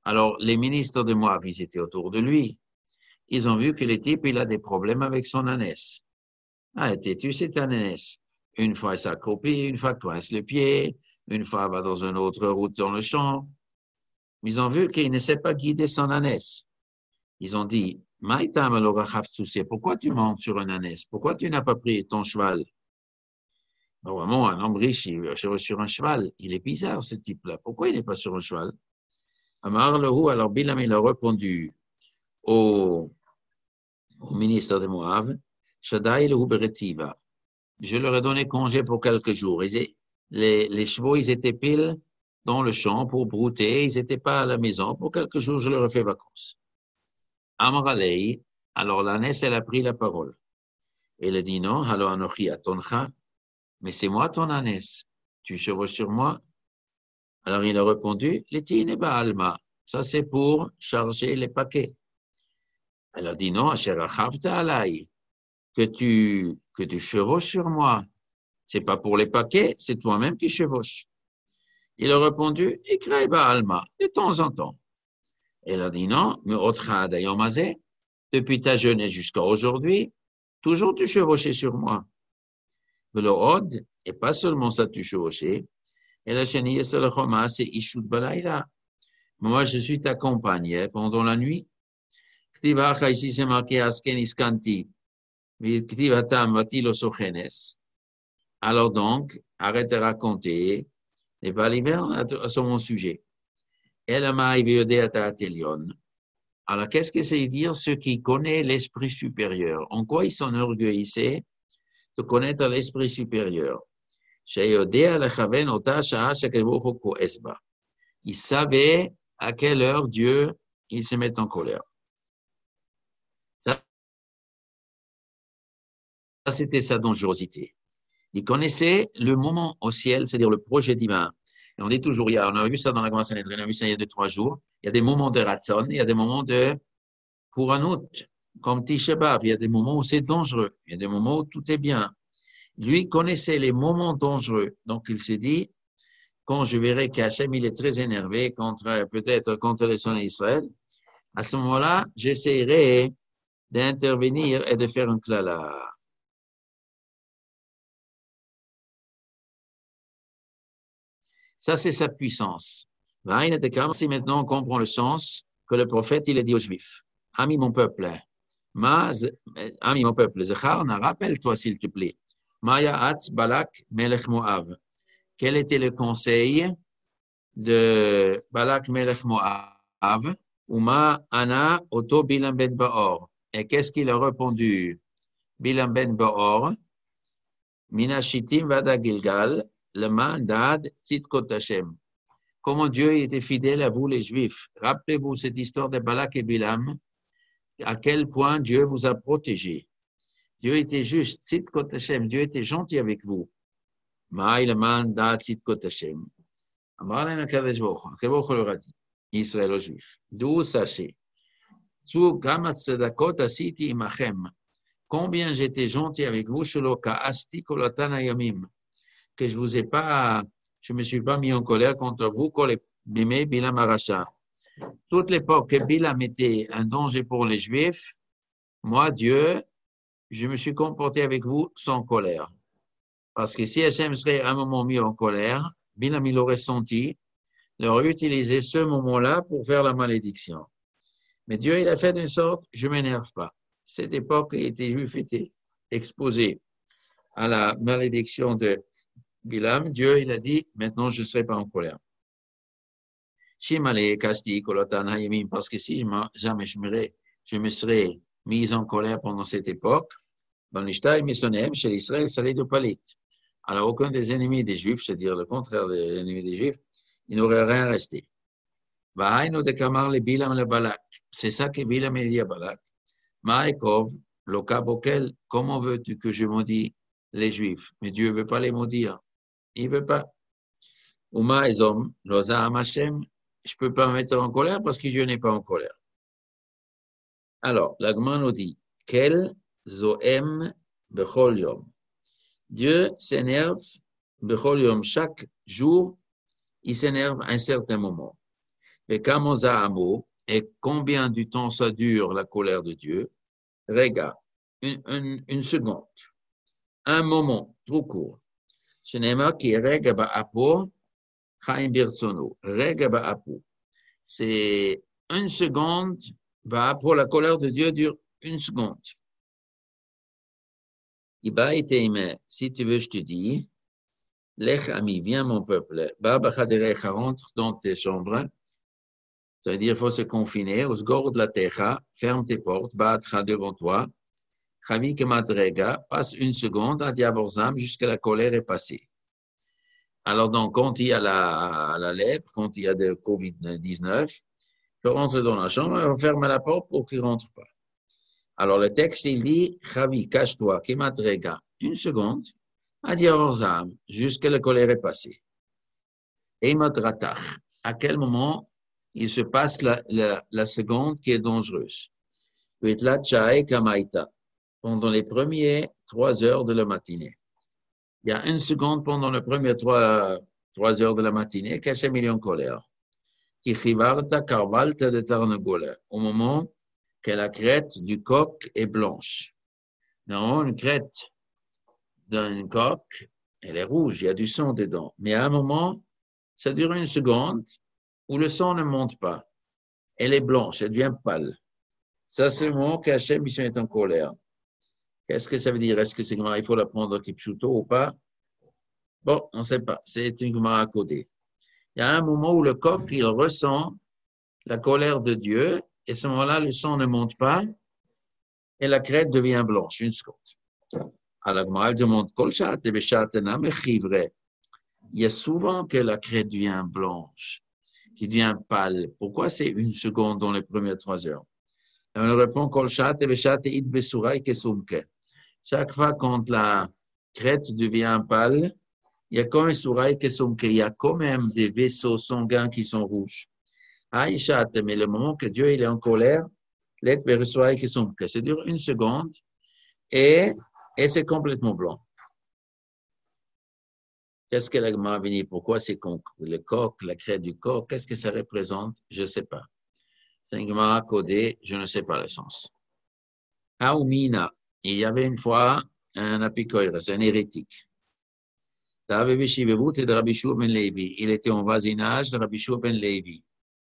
Alors, les ministres de Moab, ils étaient autour de lui. Ils ont vu que le type, il a des problèmes avec son ânesse. Ah, têtu, c'est un ânesse. Une fois, il s'accroupit, une fois, il coince le pied, une fois, il va dans une autre route dans le champ. Ils ont vu qu'il ne sait pas guider son ânesse. Ils ont dit, Maïtam pourquoi tu montes sur un ânesse? Pourquoi tu n'as pas pris ton cheval? Normalement, un homme riche, il va sur un cheval. Il est bizarre, ce type-là. Pourquoi il n'est pas sur un cheval? Amar Lehu, alors Bilam, il a répondu au ministre de Moab, Shaddai Lehu Beretiva. Je leur ai donné congé pour quelques jours. Les chevaux, ils étaient pile dans le champ pour brouter. Ils n'étaient pas à la maison. Pour quelques jours, je leur ai fait vacances. Amar Alei, alors l'ânesse, elle a pris la parole. Elle a dit non, Halo Anochi Atoncha, mais c'est moi ton ânesse. Tu chevauches sur moi? Alors il a répondu, Letine Alma. Ça, c'est pour charger les paquets. Elle a dit non, Asher Achavta Alai, que tu chevauches sur moi. C'est pas pour les paquets, c'est toi-même qui chevauches. Il a répondu, Ikraiba Alma, de temps en temps. Elle a dit non, mais Otra Dayomazé, depuis ta jeunesse jusqu'à aujourd'hui, toujours tu chevauchais sur moi. Mais le Hod, et pas seulement ça tu chevauchais, et la chenille c'est le Choma, c'est Ishut Balaïla. Moi, je suis ta compagne pendant la nuit. Ktivacha, ici c'est marqué Asken Iskanti, mais Ktivatam Vatilo Sochenes. Alors donc, arrête de raconter les balivers sur mon sujet. Alors, qu'est-ce que c'est dire ceux qui connaissent l'esprit supérieur? En quoi ils s'enorgueillissaient de connaître l'esprit supérieur? Ils savaient à quelle heure Dieu il se met en colère. Ça, c'était sa dangerosité. Ils connaissaient le moment au ciel, c'est-à-dire le projet divin. Et on dit toujours, on a vu ça dans la Gemara Sanhedrin, on a vu ça il y a 2-3 jours. Il y a des moments de Ratson, il y a des moments de Puranut, comme Tisha B'Av. Il y a des moments où c'est dangereux, il y a des moments où tout est bien. Lui connaissait les moments dangereux. Donc il s'est dit, quand je verrai qu'Hachem il est très énervé peut-être contre les sons d'Israël, à ce moment-là, j'essaierai d'intervenir et de faire un klala. Ça, c'est sa puissance. Si maintenant on comprend le sens que le prophète, il a dit aux Juifs, Ami mon peuple, Ami mon peuple, Zecharna, rappelle-toi s'il te plaît, Maya Atz Balak Melech Moab. Quel était le conseil de Balak Melech Moab? Uma Ana Oto Bilam Ben Baor. Et qu'est-ce qu'il a répondu? Bilam Ben Baor, Minashitim Vada Gilgal, le mandad Tzidkot Hashem. Comment Dieu était fidèle à vous, les Juifs. Rappelez-vous cette histoire de Balak et Bilam, à quel point Dieu vous a protégé. Dieu était juste, Tzidkot Hashem, Dieu était gentil avec vous. Maï le mandad Tzidkot Hashem. Amarlen HaKadosh Baruch Hu leur a dit, Israël aux Juifs, d'où sachez, Tzu Gamat Tzedakot Asiti Imachem, combien j'étais gentil avec vous, Sholoka Asti Kolatan Ayamim, que je me suis pas mis en colère contre vous, Bimé Bilam Arasha. Toute l'époque que Bilam était un danger pour les Juifs, moi, Dieu, je me suis comporté avec vous sans colère. Parce que si Hachem serait à un moment mis en colère, Bilam, il aurait senti, il aurait utilisé ce moment-là pour faire la malédiction. Mais Dieu, il a fait d'une sorte, je m'énerve pas. Cette époque, les Juifs étaient exposés à la malédiction de Bilam. Dieu, il a dit, maintenant, je ne serai pas en colère. Parce que si jamais je me serais mis en colère pendant cette époque, chez l'Israël, ça allait de palit. Alors, aucun des ennemis des Juifs, c'est-à-dire le contraire des ennemis des Juifs, il n'aurait rien resté. C'est ça que Bilam a dit à Balak. Maïkov, Lokabokel, comment veux-tu que je maudis les Juifs? Mais Dieu ne veut pas les maudire. Il ne veut pas. Uma Ezom, Loza Hashem, je ne peux pas me mettre en colère parce que Dieu n'est pas en colère. Alors, la Gemara nous dit, Kel Zoem Bechol Yom. Dieu s'énerve Bechol Yom chaque jour, il s'énerve à un certain moment. Et combien du temps ça dure la colère de Dieu? Rega, une seconde, un moment, trop court. Shenema qui rega ba'apo, chaim birtsono. Rega ba'apo. C'est une seconde, ba'apo, la colère de Dieu dure une seconde. Iba et si tu veux, je te dis, Lech ami, viens mon peuple, Baba Chaderecha, rentre dans tes chambres, c'est-à-dire il faut se confiner, Osgord la techa, ferme tes portes, Batra devant toi, Chavi Kemadrega, passe une seconde, à Diaborzam, jusqu'à la colère est passée. Alors donc, quand il y a la lèpre, quand il y a de Covid-19, tu rentres dans la chambre, on ferme la porte pour qu'il ne rentre pas. Alors le texte, il dit, Chavi, cache-toi, Kemadrega, une seconde, à Diaborzam, jusqu'à la colère est passée. Et Matratach, à quel moment il se passe la seconde qui est dangereuse. Pendant les premières 3 heures de la matinée. Il y a une seconde pendant les premières 3 heures de la matinée qu'Hachem est en colère. Au moment que la crête du coq est blanche. Non, une crête d'un coq, elle est rouge, il y a du sang dedans. Mais à un moment, ça dure une seconde où le sang ne monte pas. Elle est blanche, elle devient pâle. Ça, c'est le moment qu'Hachem est en colère. Qu'est-ce que ça veut dire? Est-ce que c'est il faut l'apprendre Kipchuto ou pas? Bon, on ne sait pas. C'est une Gemara codée. Il y a un moment où le coq, il ressent la colère de Dieu, et à ce moment-là, le sang ne monte pas, et la crête devient blanche. Une seconde. Alors, la Gemara demande, il y a souvent que la crête devient blanche, qui devient pâle. Pourquoi c'est une seconde dans les premières 3 heures? Et on répond, chaque fois quand la crête devient pâle, il y a comme il y a quand même des vaisseaux sanguins qui sont rouges. Mais le moment que Dieu il est en colère, ça dure une seconde et c'est complètement blanc. Qu'est-ce que la Gemara dit? Pourquoi c'est le coq, la crête du coq, qu'est-ce que ça représente? Je ne sais pas. C'est une Gemara codée, je ne sais pas le sens. Haumina, il y avait une fois un apikoïres, un hérétique. Il était en voisinage de Rabbi Shua ben Levi.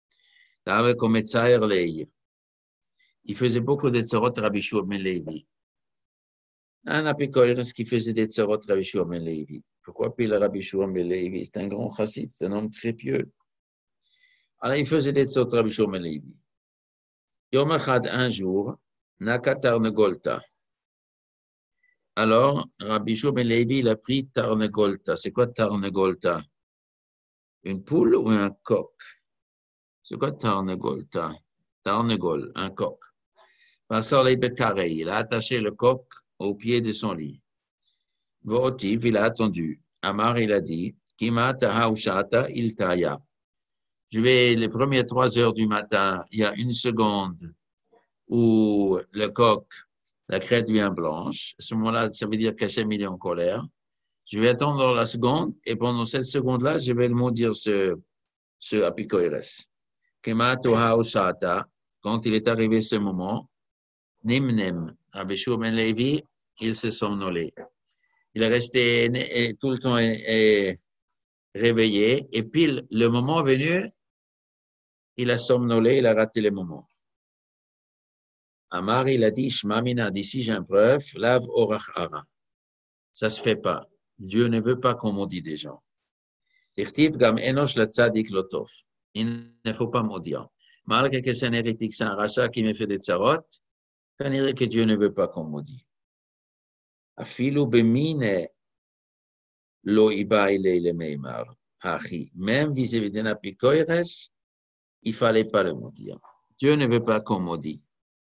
Il faisait beaucoup de tzarot à Rabbi Shua ben Levi. Un apikoïres qui faisait des tzarot à Rabbi Shua ben Levi. Pourquoi puis le Rabbi Shua ben Levi? C'est un grand chassid, c'est un homme très pieux. Alors il faisait des tzarot à Rabbi Shua ben Levi. Yom Echad, un jour, Naka Tarnegolta. Alors, Rabbi Shua ben Levi, il a pris Tarnegolta. C'est quoi Tarnegolta? Une poule ou un coq? C'est quoi Tarnegolta? Tarnegol, un coq. Il a attaché le coq au pied de son lit. Votif, il a attendu. Amar, il a dit, Kima Tahaushata il Taya. Les premières 3 heures du matin, il y a une seconde où le coq, la crête devient blanche. À ce moment-là, ça veut dire qu'Hachem est en colère. Je vais attendre la seconde et pendant cette seconde-là, je vais le maudire ce apikoïres. Kema Toha Oshata, quand il est arrivé ce moment, Nimnem, Rabbi Shua ben Levi, il s'est somnolé. Il est resté tout le temps réveillé et puis le moment venu, il a somnolé, il a raté le moment. Amar, il a dit, Shmamina, d'ici j'ai un preuve, lav orach ara. Ça se fait pas. Dieu ne veut pas qu'on maudit des gens. Irtiv gam enosh la tzadik lotov. Il ne faut pas maudire. Malgré que c'est un hérétique, c'est un rachat qui me fait des tsarot, ça dirait que Dieu ne veut pas qu'on maudit. Afilu bemine lo iba le meimar. Hachi. Même vis-à-vis d'un apikoïres, il fallait pas le maudire. Dieu ne veut pas qu'on maudit.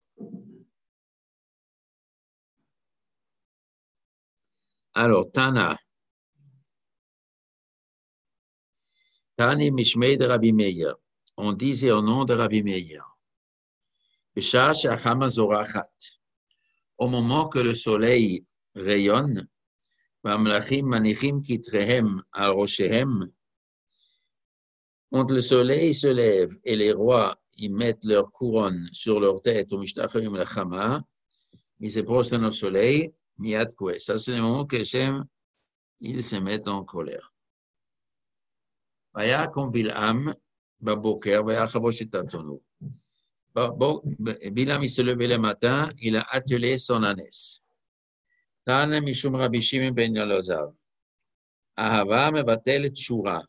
Alors, Tana. Tani Mishmei de Rabbi Meir. On disait au nom de Rabbi Meir. Au moment que le soleil rayonne, Mamlachim manichim kitrehem al roshehem. Quand le soleil se lève et les rois ils mettent leur couronne sur leur tête au Mishtachim Lachama, ils se prosternent au soleil, Miyad Koué. Ça, c'est le moment que Hachem, ils se mettent en colère. Vaya comme Bilham, Baboker, Vaya Chabosh et Tatonou. Bilam, il se levait le matin, il a attelé son ânesse. Tana Mishum Rabbi Shimon ben Yalozav. Ahava mevatel tshura.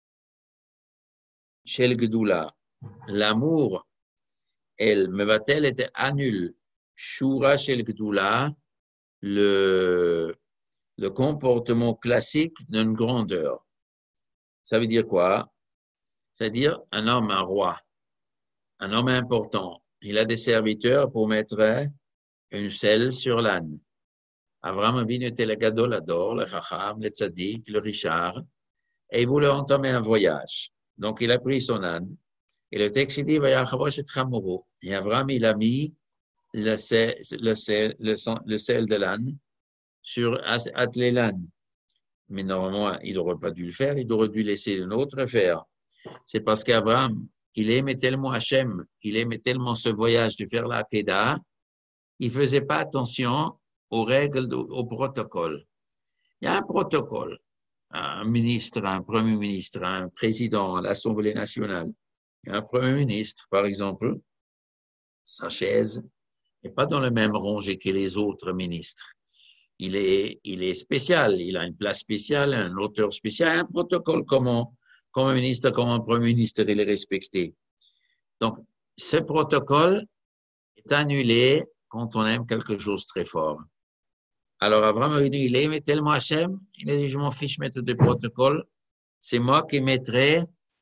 Shel Gdoula. L'amour, elle, mevatel était annule. Shura shel Gdoula, le comportement classique d'une grandeur. Ça veut dire quoi? C'est-à-dire un homme, un roi, un homme important. Il a des serviteurs pour mettre une selle sur l'âne. Abraham Avinu était le gadolador, le chacham, le tzaddik, le richard, et il voulait entamer un voyage. Donc il a pris son âne, et le texte dit, Vayachavosh et Chamoro. Et Abraham, il a mis le sel de l'âne sur atteler l'âne. Mais normalement, il n'aurait pas dû le faire, il aurait dû laisser un autre faire. C'est parce qu'Abraham, il aimait tellement Hachem, il aimait tellement ce voyage de faire la Kedah, il ne faisait pas attention aux règles, au protocole. Il y a un protocole. Un ministre, un premier ministre, un président à l'Assemblée nationale. Il y a un premier ministre, par exemple, sa chaise n'est pas dans le même rangée que les autres ministres. Il est spécial, il a une place spéciale, un auteur spécial, un protocole comme un ministre, comme un premier ministre, il est respecté. Donc, ce protocole est annulé quand on aime quelque chose très fort. Alors, Abraham a dit, il aimait tellement Hachem, il a dit, je m'en fiche mettre des protocoles, c'est moi qui mettrai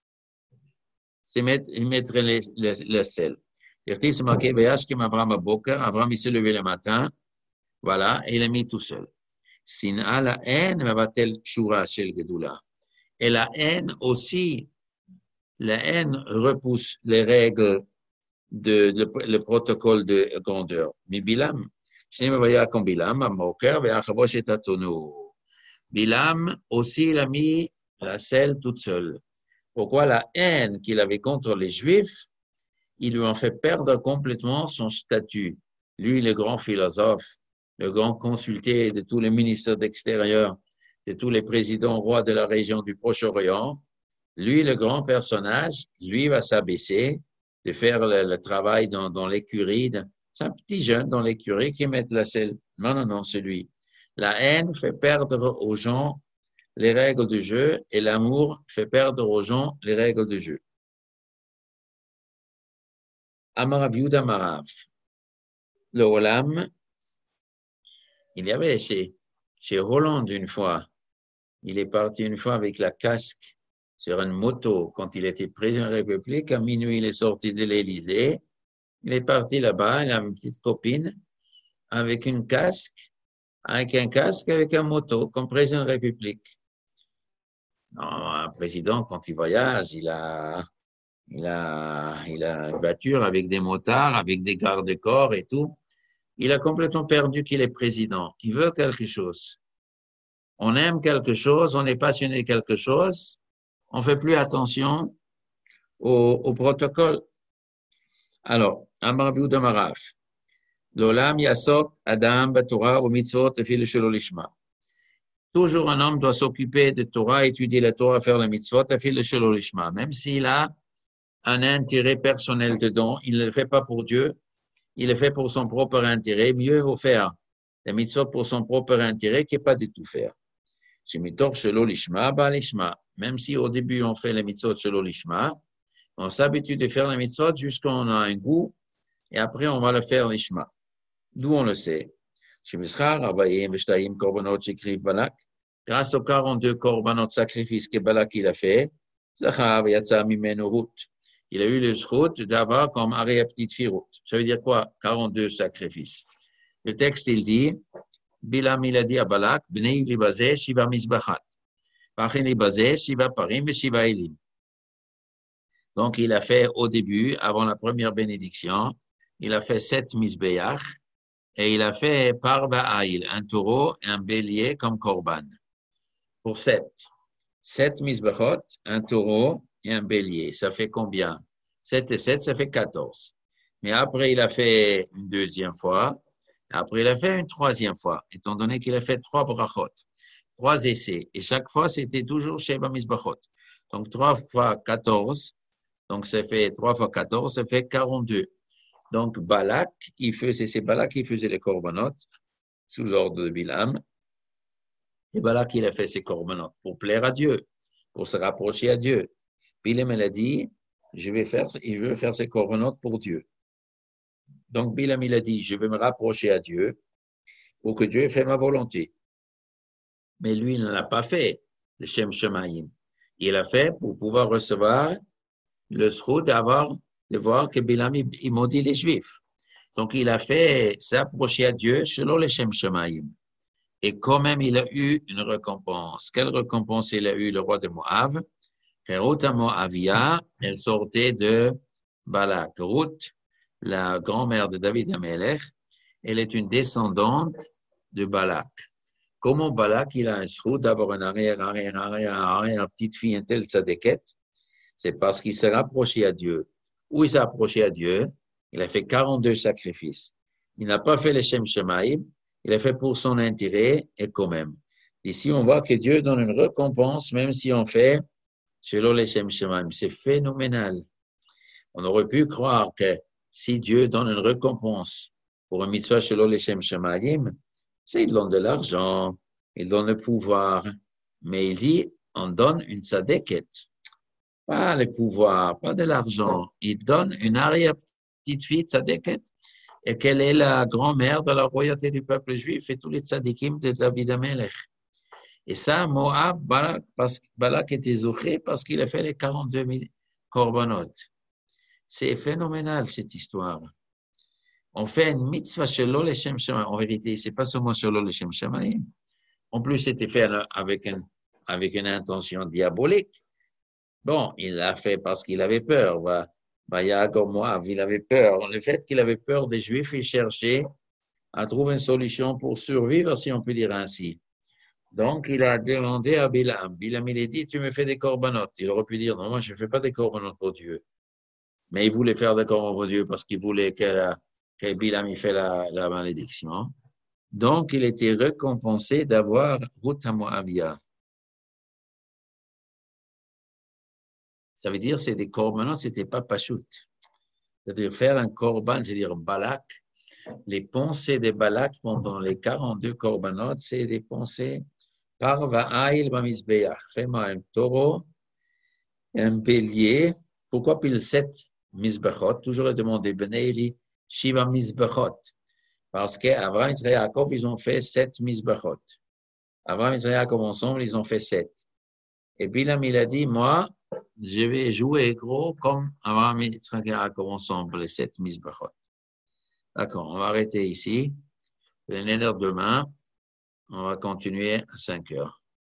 le sel. C'est marqué, Abraham, il s'est levé le matin, voilà, et il a mis tout seul. Sin'a la haine, va-t-elle shura shel gedoula. Et la haine aussi, la haine repousse les règles le protocole de grandeur. Mais Bilam, Bilam aussi, il a mis la selle toute seule. Pourquoi la haine qu'il avait contre les Juifs, ils lui ont fait perdre complètement son statut. Lui, le grand philosophe, le grand consulté de tous les ministres d'extérieur, de tous les présidents rois de la région du Proche-Orient, lui, le grand personnage, lui va s'abaisser, de faire le travail dans l'écurie. C'est un petit jeune dans l'écurie qui met la selle. Non, c'est lui. La haine fait perdre aux gens les règles du jeu et l'amour fait perdre aux gens les règles du jeu. Amarav Yuda Marav. Le Olam, il y avait chez Hollande une fois, il est parti une fois avec la casque sur une moto quand il était président de la République. À minuit, il est sorti de l'Élysée. Il est parti là-bas, il a une petite copine avec un casque, avec un moto, comme président de la République. Non, un président, quand il voyage, il a une voiture avec des motards, avec des gardes-corps et tout. Il a complètement perdu qu'il est président. Il veut quelque chose. On aime quelque chose, on est passionné de quelque chose, on fait plus attention au protocole. Alors, Amar Biouda Maraf. L'olam yasok adam b'Torah ou mitzvot efil shelo lishma. Toujours un homme doit s'occuper de Torah, étudier la Torah, faire la mitzvot efil shelo lishma. Même s'il a un intérêt personnel dedans, il ne le fait pas pour Dieu, il le fait pour son propre intérêt. Mieux vaut faire la mitzvot pour son propre intérêt que pas du tout faire. Shemitor shelo lishma ba lishma. Même si au début on fait la mitzvot shelo lishma, on s'habitue de faire la mitzvot jusqu'à on a un goût et après on va le faire lishma. D'où on le sait. Grâce aux 42 korbanot sacrifices que Balak il a fait, il a eu le zchut d'avoir comme arrêt petite firut. Ça veut dire quoi? 42 sacrifices. Le texte il dit, Bilam il a dit à Balak, Bnei libazeh shiva mizbachat. Pachin libazeh shiva parim et shiva elim. Donc il a fait au début, avant la première bénédiction, il a fait 7 mizbeach. Et il a fait par Ba'aïl, un taureau et un bélier comme korban. Pour 7 mizbachot, un taureau et un bélier. Ça fait combien? 7 et 7, ça fait 14. Mais après, il a fait une deuxième fois. Après, il a fait une troisième fois, étant donné qu'il a fait 3 brachot, 3 essais. Et chaque fois, c'était toujours Sheva Mizbachot. Donc, 3 fois 14. Donc, ça fait 3 fois 14, ça fait 42. Donc, Balak, c'est Balak qui faisait les corbanotes sous ordre de Bilam. Et Balak, il a fait ses corbanotes pour plaire à Dieu, pour se rapprocher à Dieu. Bilam, il a dit, il veut faire ses corbanotes pour Dieu. Donc, Bilam, il a dit, je vais me rapprocher à Dieu pour que Dieu fasse ma volonté. Mais lui, il ne l'a pas fait, le Shem Shemaim. Il l'a fait pour pouvoir recevoir le sroud de voir que Bilam, il maudit les Juifs. Donc, il a fait s'approcher à Dieu selon le Shem Shemaim. Et quand même, il a eu une récompense. Quelle récompense il a eu, le roi de Moab? Ruth à Moabia, elle sortait de Balak. Ruth, la grand-mère de David Amelech, elle est une descendante de Balak. Comment Balak, il a un sroud d'avoir une arrière, petite fille, une telle tzadéket? C'est parce qu'il s'est rapproché à Dieu. Où il s'est approché à Dieu? Il a fait 42 sacrifices. Il n'a pas fait le Shem Shemaim, il a fait pour son intérêt et quand même. Ici, on voit que Dieu donne une récompense, même si on fait selon le Shem Shemaim. C'est phénoménal. On aurait pu croire que si Dieu donne une récompense pour un mitzvah selon le Shem Shemaim, c'est il donne de l'argent, il donne le pouvoir, mais il dit, on donne une tzadéket. Pas le pouvoir, pas de l'argent. Il donne une arrière-petite-fille tzadéket et qu'elle est la grand-mère de la royauté du peuple juif et tous les tzadikim de David Amelech. Et ça, Moab, Balak était zouché parce qu'il a fait les 42 000 korbanot. C'est phénoménal, cette histoire. On fait une mitzvah shelo l'Shem Shemaim. En vérité, c'est pas seulement shelo l'Shem Shemaim. En plus, c'était fait avec une intention diabolique. Bon, il l'a fait parce qu'il avait peur. Yaakov Moab, il avait peur. Le fait qu'il avait peur des Juifs, il cherchait à trouver une solution pour survivre, si on peut dire ainsi. Donc, il a demandé à Bilam. Bilam, il a dit, tu me fais des corbanotes. Il aurait pu dire, non, moi, je ne fais pas des corbanotes pour Dieu. Mais il voulait faire des corbanotes pour Dieu parce qu'il voulait que Bilam il fait la malédiction. Donc, il était récompensé d'avoir Ruth à Moabia. Ça veut dire, c'est des corbanotes, c'était pas pachout. C'est-à-dire, faire un korban, c'est-à-dire Balak. Les pensées de Balak pendant les 42 corbanotes, c'est des pensées par Va'ail Bamizbeach. Fais-moi un taureau, un bélier. Pourquoi pile 7 Mizbechot? Toujours demandé, Beneili, Shiva Mizbechot. Parce qu'Abraham et Yaakov, ils ont fait 7 Mizbechot. Abraham et Yaakov ensemble, ils ont fait 7. Et Bilam, il a dit, moi, je vais jouer gros comme Abraham et Yaakov ensemble, les 7 Mizbechot. D'accord, on va arrêter ici. Le neder demain, on va continuer à 5 heures.